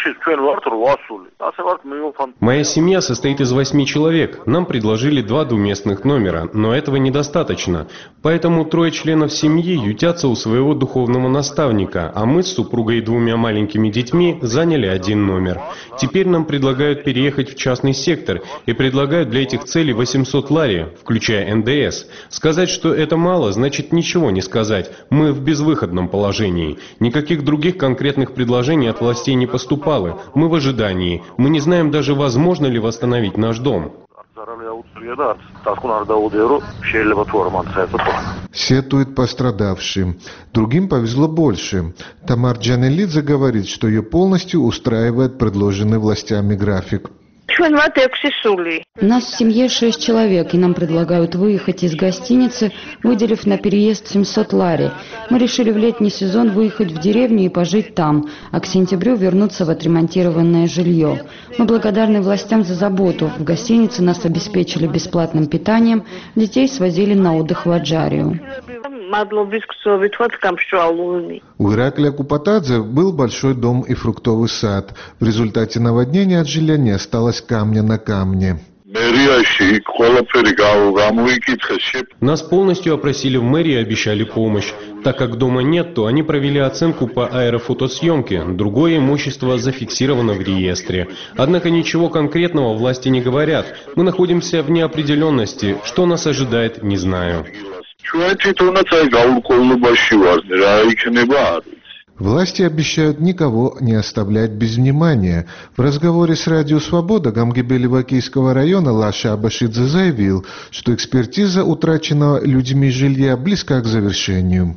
Моя семья состоит из 8 человек. Нам предложили 2 двуместных номера, но этого недостаточно. Поэтому 3 членов семьи ютятся у своего духовного наставника, а мы с супругой и 2 маленькими детьми заняли 1 номер. Теперь нам предлагают переехать в частный сектор и предлагают для этих целей 800 лари, включая НДС. Сказать, что это мало, значит ничего не сказать. Мы в безвыходном положении. Никаких других конкретных предложений от властей не поступало. Мы в ожидании. Мы не знаем даже, возможно ли восстановить наш дом. Сетует пострадавший. Другим повезло больше. Тамар Джанелидзе говорит, что ее полностью устраивает предложенный властями график. Нас в семье 6 человек, и нам предлагают выехать из гостиницы, выделив на переезд 700 лари. Мы решили в летний сезон выехать в деревню и пожить там, а к сентябрю вернуться в отремонтированное жилье. Мы благодарны властям за заботу. В гостинице нас обеспечили бесплатным питанием, детей свозили на отдых в Аджарию. У Ираклия Купатадзе был большой дом и фруктовый сад. В результате наводнения от жилья не осталось камня на камне. Нас полностью опросили в мэрии и обещали помощь. Так как дома нет, то они провели оценку по аэрофотосъемке. Другое имущество зафиксировано в реестре. Однако ничего конкретного власти не говорят. Мы находимся в неопределенности. Что нас ожидает, не знаю. Власти обещают никого не оставлять без внимания. В разговоре с Радио Свобода Гамгебели-Вакийского района Лаша Абашидзе заявил, что экспертиза утраченного людьми жилья близка к завершению.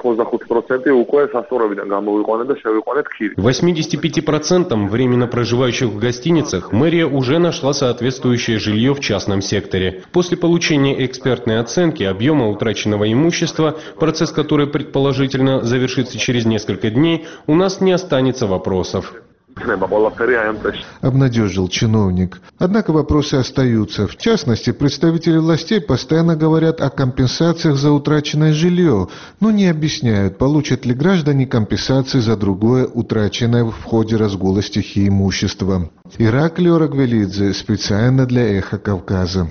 85% временно проживающих в гостиницах мэрия уже нашла соответствующее жилье в частном секторе. После получения экспертной оценки объема утраченного имущества, процесс который предположительно завершится через несколько дней, у нас не останется вопросов. Обнадежил чиновник. Однако вопросы остаются. В частности, представители властей постоянно говорят о компенсациях за утраченное жилье, но не объясняют, получат ли граждане компенсации за другое утраченное в ходе разгула стихии имущества. Ираклий Рагвелидзе специально для «Эхо Кавказа».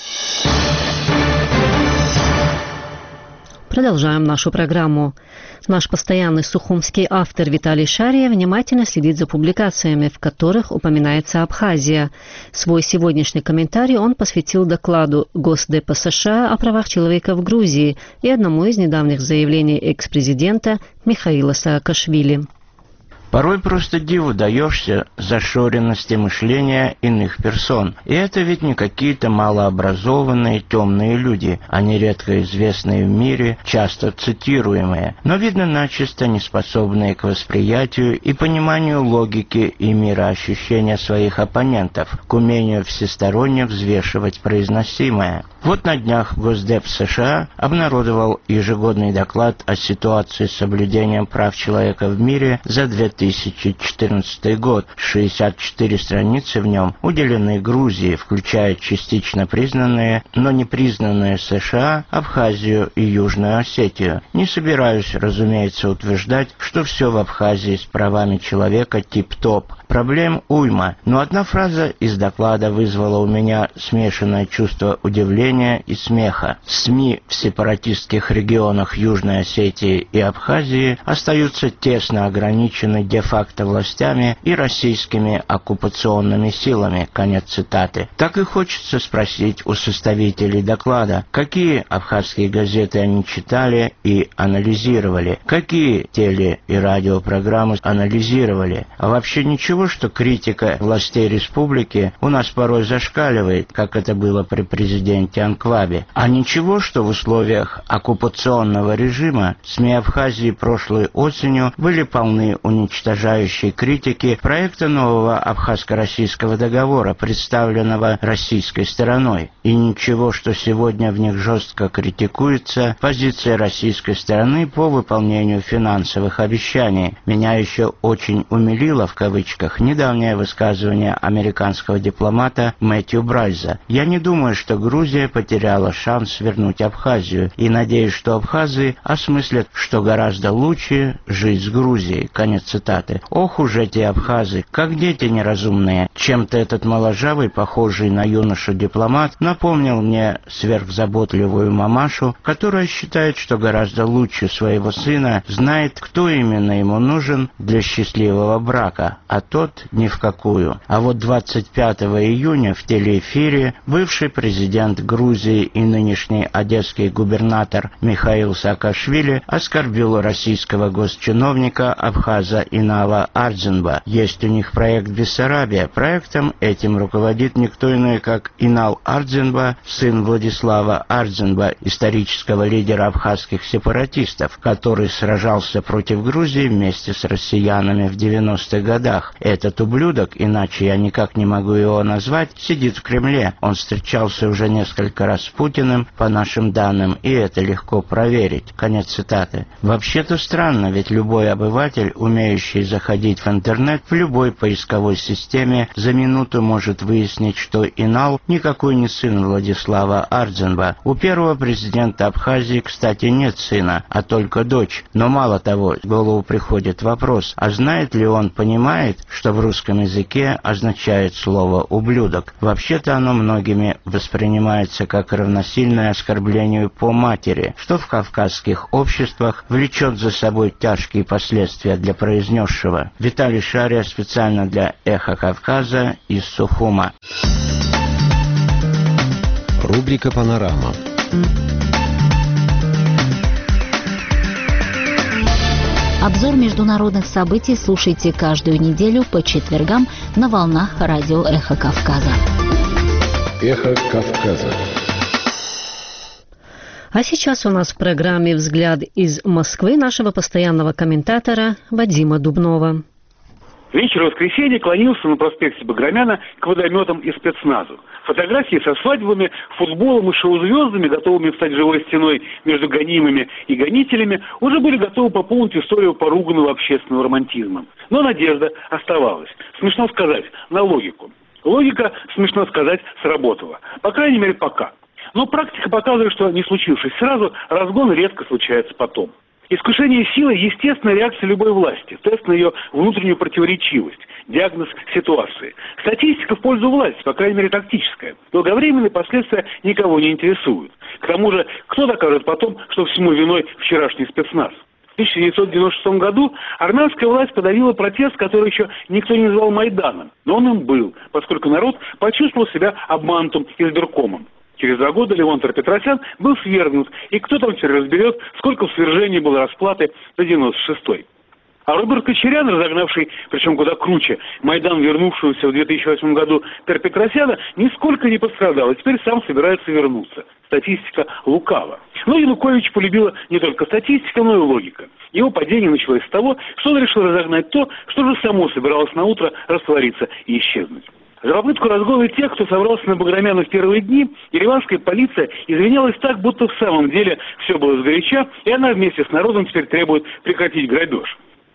Продолжаем нашу программу. Наш постоянный сухумский автор Виталий Шария внимательно следит за публикациями, в которых упоминается Абхазия. Свой сегодняшний комментарий он посвятил докладу Госдепа США о правах человека в Грузии и одному из недавних заявлений экс-президента Михаила Саакашвили. Порой просто диву даешься зашоренности мышления иных персон. И это ведь не какие-то малообразованные темные люди, они редко известные в мире, часто цитируемые, но видно начисто неспособные к восприятию и пониманию логики и мироощущения своих оппонентов, к умению всесторонне взвешивать произносимое. Вот на днях Госдеп США обнародовал ежегодный доклад о ситуации с соблюдением прав человека в мире за 2011 2014 год. 64 страницы в нем уделены Грузии, включая частично признанные, но не признанные США, Абхазию и Южную Осетию. Не собираюсь, разумеется, утверждать, что все в Абхазии с правами человека тип-топ. Проблем уйма, но одна фраза из доклада вызвала у меня смешанное чувство удивления и смеха. СМИ в сепаратистских регионах Южной Осетии и Абхазии остаются тесно ограничены де-факто властями и российскими оккупационными силами. Конец цитаты. Так и хочется спросить у составителей доклада, какие абхазские газеты они читали и анализировали, какие теле- и радиопрограммы анализировали, а вообще ничего, что критика властей республики у нас порой зашкаливает, как это было при президенте Анквабе, а ничего, что в условиях оккупационного режима СМИ Абхазии прошлой осенью были полны уничтожающей критики проекта нового абхазско-российского договора, представленного российской стороной, и ничего, что сегодня в них жестко критикуется позиция российской стороны по выполнению финансовых обещаний. Меня еще очень умилило, в кавычках, недавнее высказывание американского дипломата Мэтью Брайза. «Я не думаю, что Грузия потеряла шанс вернуть Абхазию, и надеюсь, что абхазы осмыслят, что гораздо лучше жить с Грузией». Конец цитаты. Ох уж эти абхазы, как дети неразумные. Чем-то этот моложавый, похожий на юношу-дипломат, напомнил мне сверхзаботливую мамашу, которая считает, что гораздо лучше своего сына знает, кто именно ему нужен для счастливого брака, а тот ни в какую. А вот 25 июня в телеэфире бывший президент Грузии и нынешний одесский губернатор Михаил Саакашвили оскорбил российского госчиновника абхаза Инала Ардзинба. Есть у них проект «Бессарабия». Проектом этим руководит никто иной, как Инал Ардзинба, сын Владислава Ардзинба, исторического лидера абхазских сепаратистов, который сражался против Грузии вместе с россиянами в 90-х годах. Этот ублюдок, иначе я никак не могу его назвать, сидит в Кремле. Он встречался уже несколько раз с Путиным, по нашим данным, и это легко проверить. Конец цитаты. Вообще-то странно, ведь любой обыватель, умеющий заходить в интернет, в любой поисковой системе за минуту может выяснить, что Инал никакой не сын Владислава Ардзинба. У первого президента Абхазии, кстати, нет сына, а только дочь. Но мало того, в голову приходит вопрос, а знает ли он, понимает, что в русском языке означает слово «ублюдок». Вообще-то оно многими воспринимается как равносильное оскорблению по матери, что в кавказских обществах влечет за собой тяжкие последствия для произнесшего. Виталий Шария специально для «Эхо Кавказа» из Сухума. Рубрика «Панорама». Обзор международных событий слушайте каждую неделю по четвергам на волнах радио «Эхо Кавказа». «Эхо Кавказа». А сейчас у нас в программе «Взгляд из Москвы» нашего постоянного комментатора Вадима Дубнова. Вечер воскресенья клонился на проспекте Баграмяна к водометам и спецназу. Фотографии со свадьбами, футболом и шоу-звездами, готовыми встать живой стеной между гонимыми и гонителями, уже были готовы пополнить историю поруганного общественного романтизма. Но надежда оставалась. Смешно сказать, на логику. Логика, смешно сказать, сработала. По крайней мере, пока. Но практика показывает, что не случившись сразу, разгон редко случается потом. Искушение силы – естественная реакция любой власти, тест на ее внутреннюю противоречивость, диагноз ситуации. Статистика в пользу власти, по крайней мере тактическая. Долговременные последствия никого не интересуют. К тому же, кто докажет потом, что всему виной вчерашний спецназ? В 1996 году армянская власть подавила протест, который еще никто не назвал Майданом. Но он им был, поскольку народ почувствовал себя обманутым избиркомом. Через 2 года Левон Петросян был свергнут, и кто там теперь разберет, сколько в свержении было расплаты за 96-й. А Роберт Кочарян, разогнавший, причем куда круче, Майдан, вернувшегося в 2008 году Петросяна, нисколько не пострадал, и теперь сам собирается вернуться. Статистика лукава. Но Янукович полюбила не только статистика, но и логика. Его падение началось с того, что он решил разогнать то, что же само собиралось на утро раствориться и исчезнуть. За попытку разгона тех, кто собрался на Баграмяна в первые дни, ереванская полиция извинялась так, будто в самом деле все было сгоряча, и она вместе с народом теперь требует прекратить грабеж.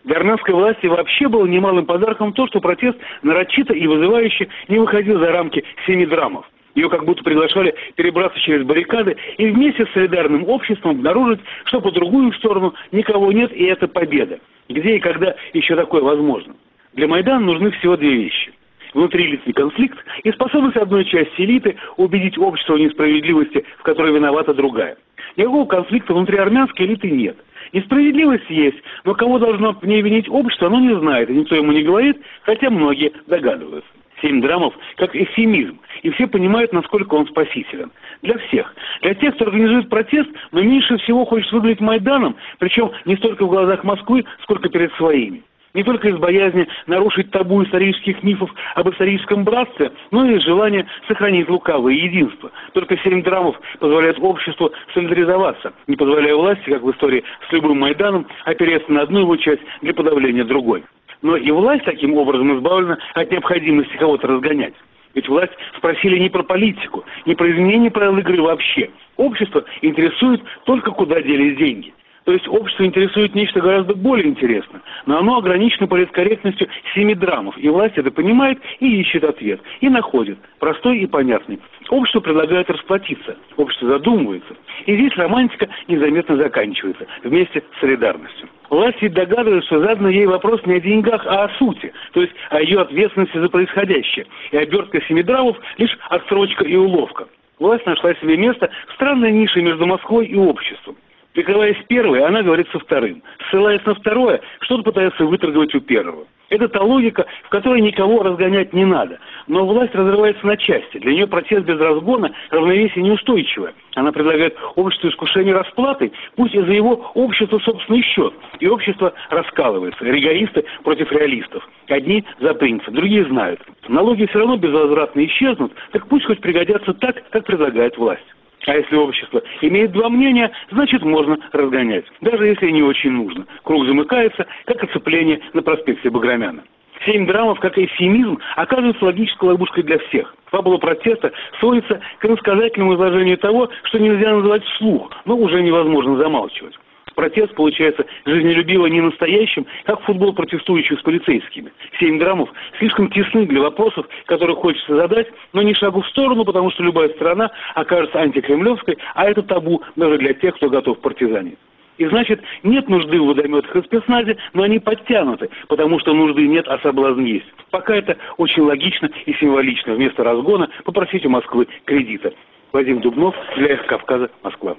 Для армянской власти вообще было немалым подарком то, что протест нарочито и вызывающе не выходил за рамки 7 драмов. Ее как будто приглашали перебраться через баррикады и вместе с солидарным обществом обнаружить, что по другую сторону никого нет, и это победа. Где и когда еще такое возможно? Для Майдана нужны всего 2 вещи. Внутриличный конфликт и способность одной части элиты убедить общество в несправедливости, в которой виновата другая. Никакого конфликта внутри армянской элиты нет. Несправедливость есть, но кого должно в ней винить общество, оно не знает, и никто ему не говорит, хотя многие догадываются. 7 драмов как эвфемизм, и все понимают, насколько он спасителен. Для всех. Для тех, кто организует протест, но меньше всего хочет выглядеть Майданом, причем не столько в глазах Москвы, сколько перед своими. Не только из боязни нарушить табу исторических мифов об историческом братстве, но и из желания сохранить лукавое единство. Только 7 драмов позволяют обществу солидаризоваться, не позволяя власти, как в истории с любым Майданом, опереться на одну его часть для подавления другой. Но и власть таким образом избавлена от необходимости кого-то разгонять. Ведь власть спросили не про политику, не про изменение правил игры вообще. Общество интересует только, куда делись деньги. То есть общество интересует нечто гораздо более интересное, но оно ограничено политкорректностью 7 драмов, и власть это понимает и ищет ответ, и находит, простой и понятный. Общество предлагает расплатиться, общество задумывается, и здесь романтика незаметно заканчивается, вместе с солидарностью. Власть ведь догадывается, что задан ей вопрос не о деньгах, а о сути, то есть о ее ответственности за происходящее, и обертка 7 драмов лишь отсрочка и уловка. Власть нашла себе место в странной нише между Москвой и обществом. Прикрываясь первой, она говорит со вторым. Ссылаясь на второе, что-то пытается выторговать у первого. Это та логика, в которой никого разгонять не надо. Но власть разрывается на части. Для нее протест без разгона равновесие неустойчивое. Она предлагает обществу искушение расплатой, пусть и за его общество собственный счет. И общество раскалывается. Ригористы против реалистов. Одни за принцип, другие знают. Налоги все равно безвозвратно исчезнут, так пусть хоть пригодятся так, как предлагает власть. А если общество имеет 2 мнения, значит можно разгонять, даже если не очень нужно. Круг замыкается, как оцепление на проспекте Баграмяна. 7 драмов, как эвфемизм, оказывается логической ловушкой для всех. Фабула протеста сводится к иносказательному изложению того, что нельзя называть вслух, но уже невозможно замалчивать. Протест получается жизнелюбиво не настоящим, как футбол протестующих с полицейскими. 7 драмов слишком тесны для вопросов, которые хочется задать, но не шагу в сторону, потому что любая страна окажется антикремлевской, а это табу даже для тех, кто готов партизанить. И значит, нет нужды в водометах и спецназе, но они подтянуты, потому что нужды нет, а соблазн есть. Пока это очень логично и символично вместо разгона попросить у Москвы кредита. Вадим Дубнов, для «Эхо Кавказа», Москва.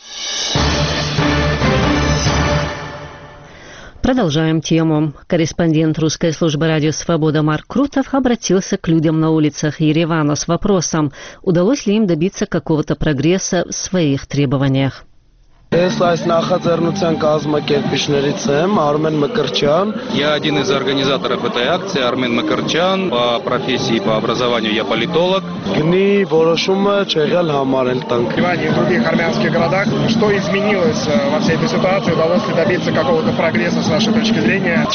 Продолжаем тему. Корреспондент русской службы радио «Свобода» Марк Крутов обратился к людям на улицах Еревана с вопросом, удалось ли им добиться какого-то прогресса в своих требованиях. Я один из организаторов этой акции, Армен Макарчан. По профессии, по образованию я политолог. В других армянских городах. Что изменилось во всей этой ситуации? Удалось ли добиться какого-то прогресса с вашей точки зрения?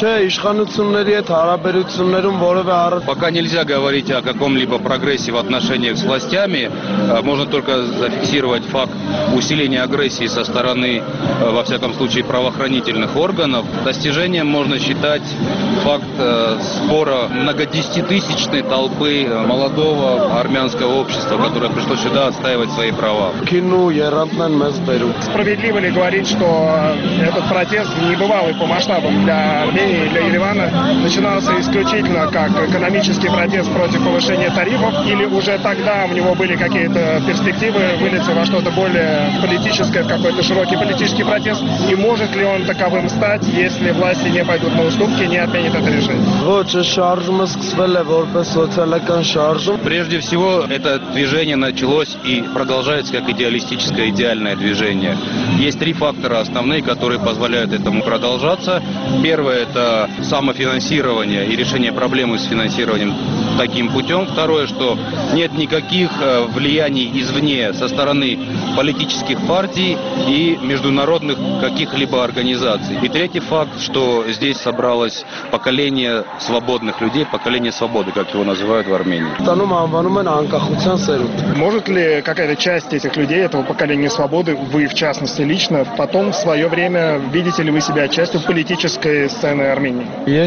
Пока нельзя говорить о каком-либо прогрессе в отношениях с властями. Можно только зафиксировать факт усиления агрессии со стороны, во всяком случае, правоохранительных органов. Достижением можно считать факт спора многодесятитысячной толпы молодого армянского общества, которое пришло сюда отстаивать свои права. Справедливо ли говорить, что этот протест небывалый по масштабам для Армении, для Еревана, начинался исключительно как экономический протест против повышения тарифов, или уже тогда у него были какие-то перспективы вылиться во что-то более политическое, в какой-то широкий политический протест, и может ли он таковым стать, если власти не пойдут на уступки, не отменят это решение? Прежде всего, это движение началось и продолжается как идеалистическое, идеальное движение. Есть 3 фактора основные, которые позволяют этому продолжаться. Первое – это самофинансирование и решение проблемы с финансированием таким путем. Второе, что нет никаких влияний извне со стороны политических партий, и и международных каких-либо организаций. И третий факт, что здесь собралось поколение свободных людей, поколение свободы, как его называют в Армении. Может ли какая-то часть этих людей, этого поколения свободы, вы в частности лично, потом в свое время видите ли вы себя частью политической сцены Армении?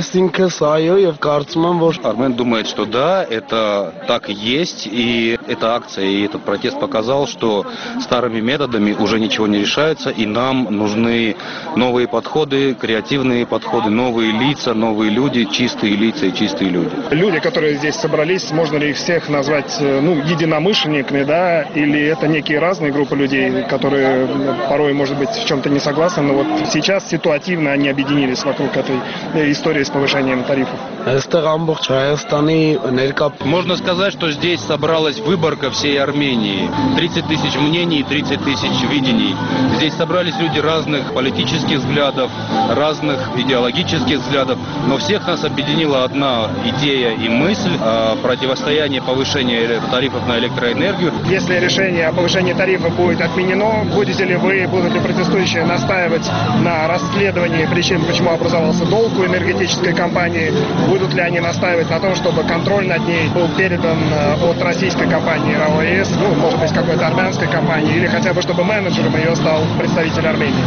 Армен думает, что да, это так и есть, и эта акция, и этот протест показал, что старыми методами уже ничего не решается, и нам нужны новые подходы, креативные подходы, новые лица, новые люди, чистые лица и чистые люди. Люди, которые здесь собрались, можно ли их всех назвать, единомышленниками, да, или это некие разные группы людей, которые порой, может быть, в чем-то не согласны, но вот сейчас ситуативно они объединились вокруг этой истории с повышением тарифов? Можно сказать, что здесь собралась выборка всей Армении. 30 тысяч мнений, 30 тысяч видений. Здесь собрались люди разных политических взглядов, разных идеологических взглядов, но всех нас объединила одна идея и мысль о противостоянии повышения тарифов на электроэнергию. Если решение о повышении тарифа будет отменено, будут ли протестующие настаивать на расследовании причин, почему образовался долг у энергетической компании? Будут ли они настаивать на том, чтобы контроль над ней был передан от российской компании РАО-ЕС, может быть, какой-то армянской компании, или хотя бы, чтобы менеджером ее стал представитель Армении?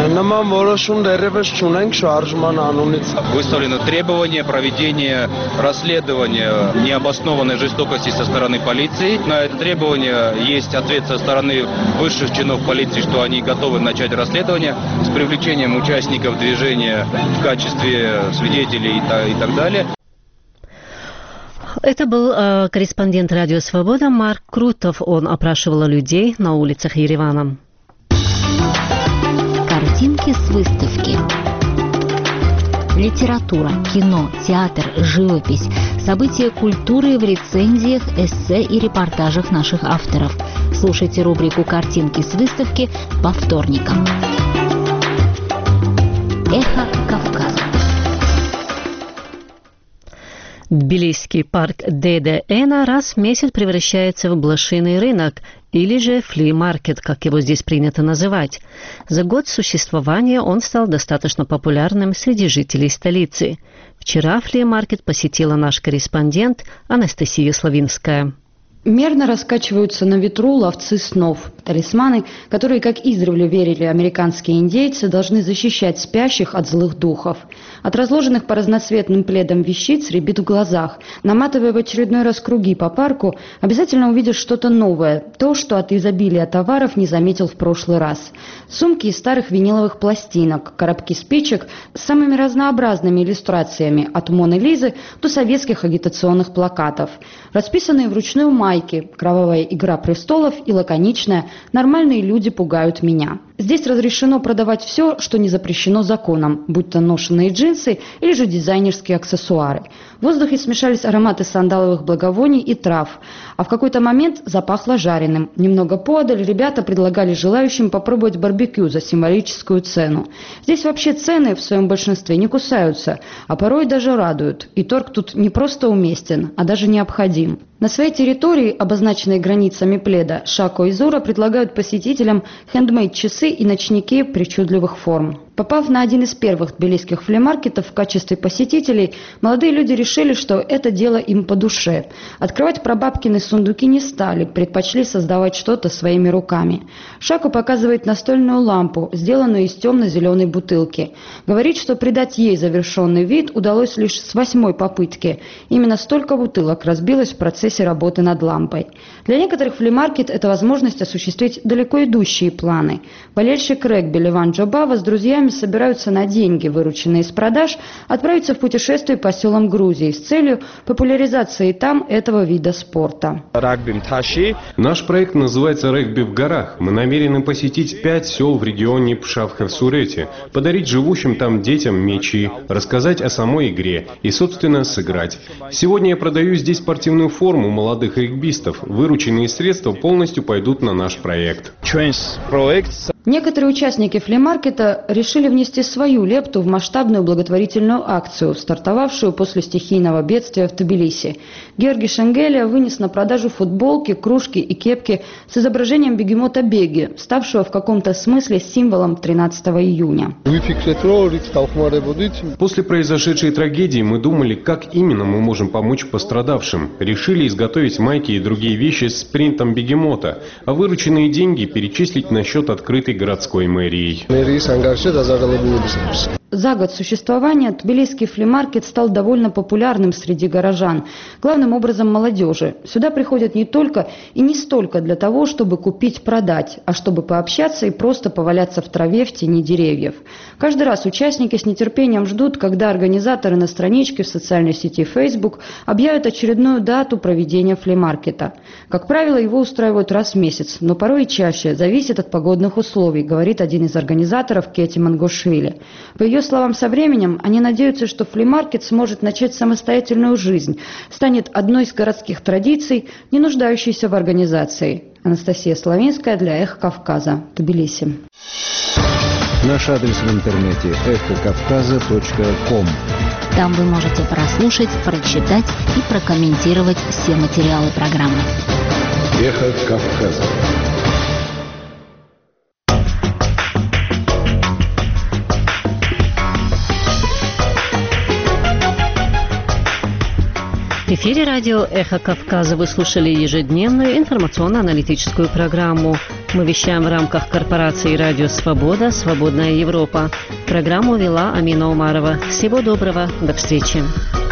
Выставлено требование проведения расследования необоснованной жестокости со стороны полиции. На это требование есть ответ со стороны высших чинов полиции, что они готовы начать расследование с привлечением участников движения в качестве свидетелей и так далее. Это был корреспондент «Радио Свобода» Марк Крутов. Он опрашивал людей на улицах Еревана. Картинки с выставки. Литература, кино, театр, живопись, события культуры в рецензиях, эссе и репортажах наших авторов. Слушайте рубрику «Картинки с выставки» по вторникам. Эхо Кавказа. Тбилисский парк Деде-Эна раз в месяц превращается в блошиный рынок, или же фли-маркет, как его здесь принято называть. За год существования он стал достаточно популярным среди жителей столицы. Вчера фли-маркет посетила наш корреспондент Анастасия Славинская. Мерно раскачиваются на ветру ловцы снов. Талисманы, которые, как издревле верили американские индейцы, должны защищать спящих от злых духов. От разложенных по разноцветным пледам вещиц рябит в глазах. Наматывая в очередной раз круги по парку, обязательно увидишь что-то новое, то, что от изобилия товаров не заметил в прошлый раз. Сумки из старых виниловых пластинок, коробки спичек с самыми разнообразными иллюстрациями, от Моны Лизы до советских агитационных плакатов. Расписанные вручную майки, кровавая игра престолов и лаконичная «Нормальные люди пугают меня». Здесь разрешено продавать все, что не запрещено законом, будь то ношеные джинсы или же дизайнерские аксессуары. В воздухе смешались ароматы сандаловых благовоний и трав, а в какой-то момент запахло жареным. Немного поодаль ребята предлагали желающим попробовать барбекю за символическую цену. Здесь вообще цены в своем большинстве не кусаются, а порой даже радуют. И торг тут не просто уместен, а даже необходим. На своей территории, обозначенной границами пледа, Шако и Зура предлагают посетителям хендмейд-часы и ночники причудливых форм. Попав на один из первых тбилисских флимаркетов в качестве посетителей, молодые люди решили, что это дело им по душе. Открывать прабабкины сундуки не стали, предпочли создавать что-то своими руками. Шако показывает настольную лампу, сделанную из темно-зеленой бутылки. Говорит, что придать ей завершенный вид удалось лишь с 8-й попытки. Именно столько бутылок разбилось в процессе работы над лампой. Для некоторых флимаркет – это возможность осуществить далеко идущие планы. Болельщик регби Леван Джобава с друзьями собираются на деньги, вырученные из продаж, отправиться в путешествие по селам Грузии с целью популяризации там этого вида спорта. Наш проект называется «Регби в горах». Мы намерены посетить 5 сел в регионе Пшавхев-Сурете, подарить живущим там детям мячи, рассказать о самой игре и, собственно, сыграть. Сегодня я продаю здесь спортивную форму молодых регбистов. Вырученные средства полностью пойдут на наш проект. Некоторые участники флимаркета решили внести свою лепту в масштабную благотворительную акцию, стартовавшую после стихийного бедствия в Тбилиси. Георгий Шенгеля вынес на продажу футболки, кружки и кепки с изображением бегемота Беги, ставшего в каком-то смысле символом 13 июня. После произошедшей трагедии мы думали, как именно мы можем помочь пострадавшим. Решили изготовить майки и другие вещи с принтом бегемота, а вырученные деньги перечислить на счет открытой городской мэрией. За год существования тбилисский флимаркет стал довольно популярным среди горожан, главным образом молодежи. Сюда приходят не только и не столько для того, чтобы купить-продать, а чтобы пообщаться и просто поваляться в траве в тени деревьев. Каждый раз участники с нетерпением ждут, когда организаторы на страничке в социальной сети Facebook объявят очередную дату проведения флимаркета. Как правило, его устраивают раз в месяц, но порой и чаще, зависит от погодных условий, говорит один из организаторов Кети Мангошвили. По ее словам, со временем они надеются, что флимаркет сможет начать самостоятельную жизнь, станет одной из городских традиций, не нуждающейся в организации. Анастасия Славинская для «Эхо Кавказа», Тбилиси. Наш адрес в интернете эхокавказа.ком. Там вы можете прослушать, прочитать и прокомментировать все материалы программы. Эхо Кавказа. В эфире радио «Эхо Кавказа» вы слушали ежедневную информационно-аналитическую программу. Мы вещаем в рамках корпорации «Радио Свобода. Свободная Европа». Программу вела Амина Умарова. Всего доброго. До встречи.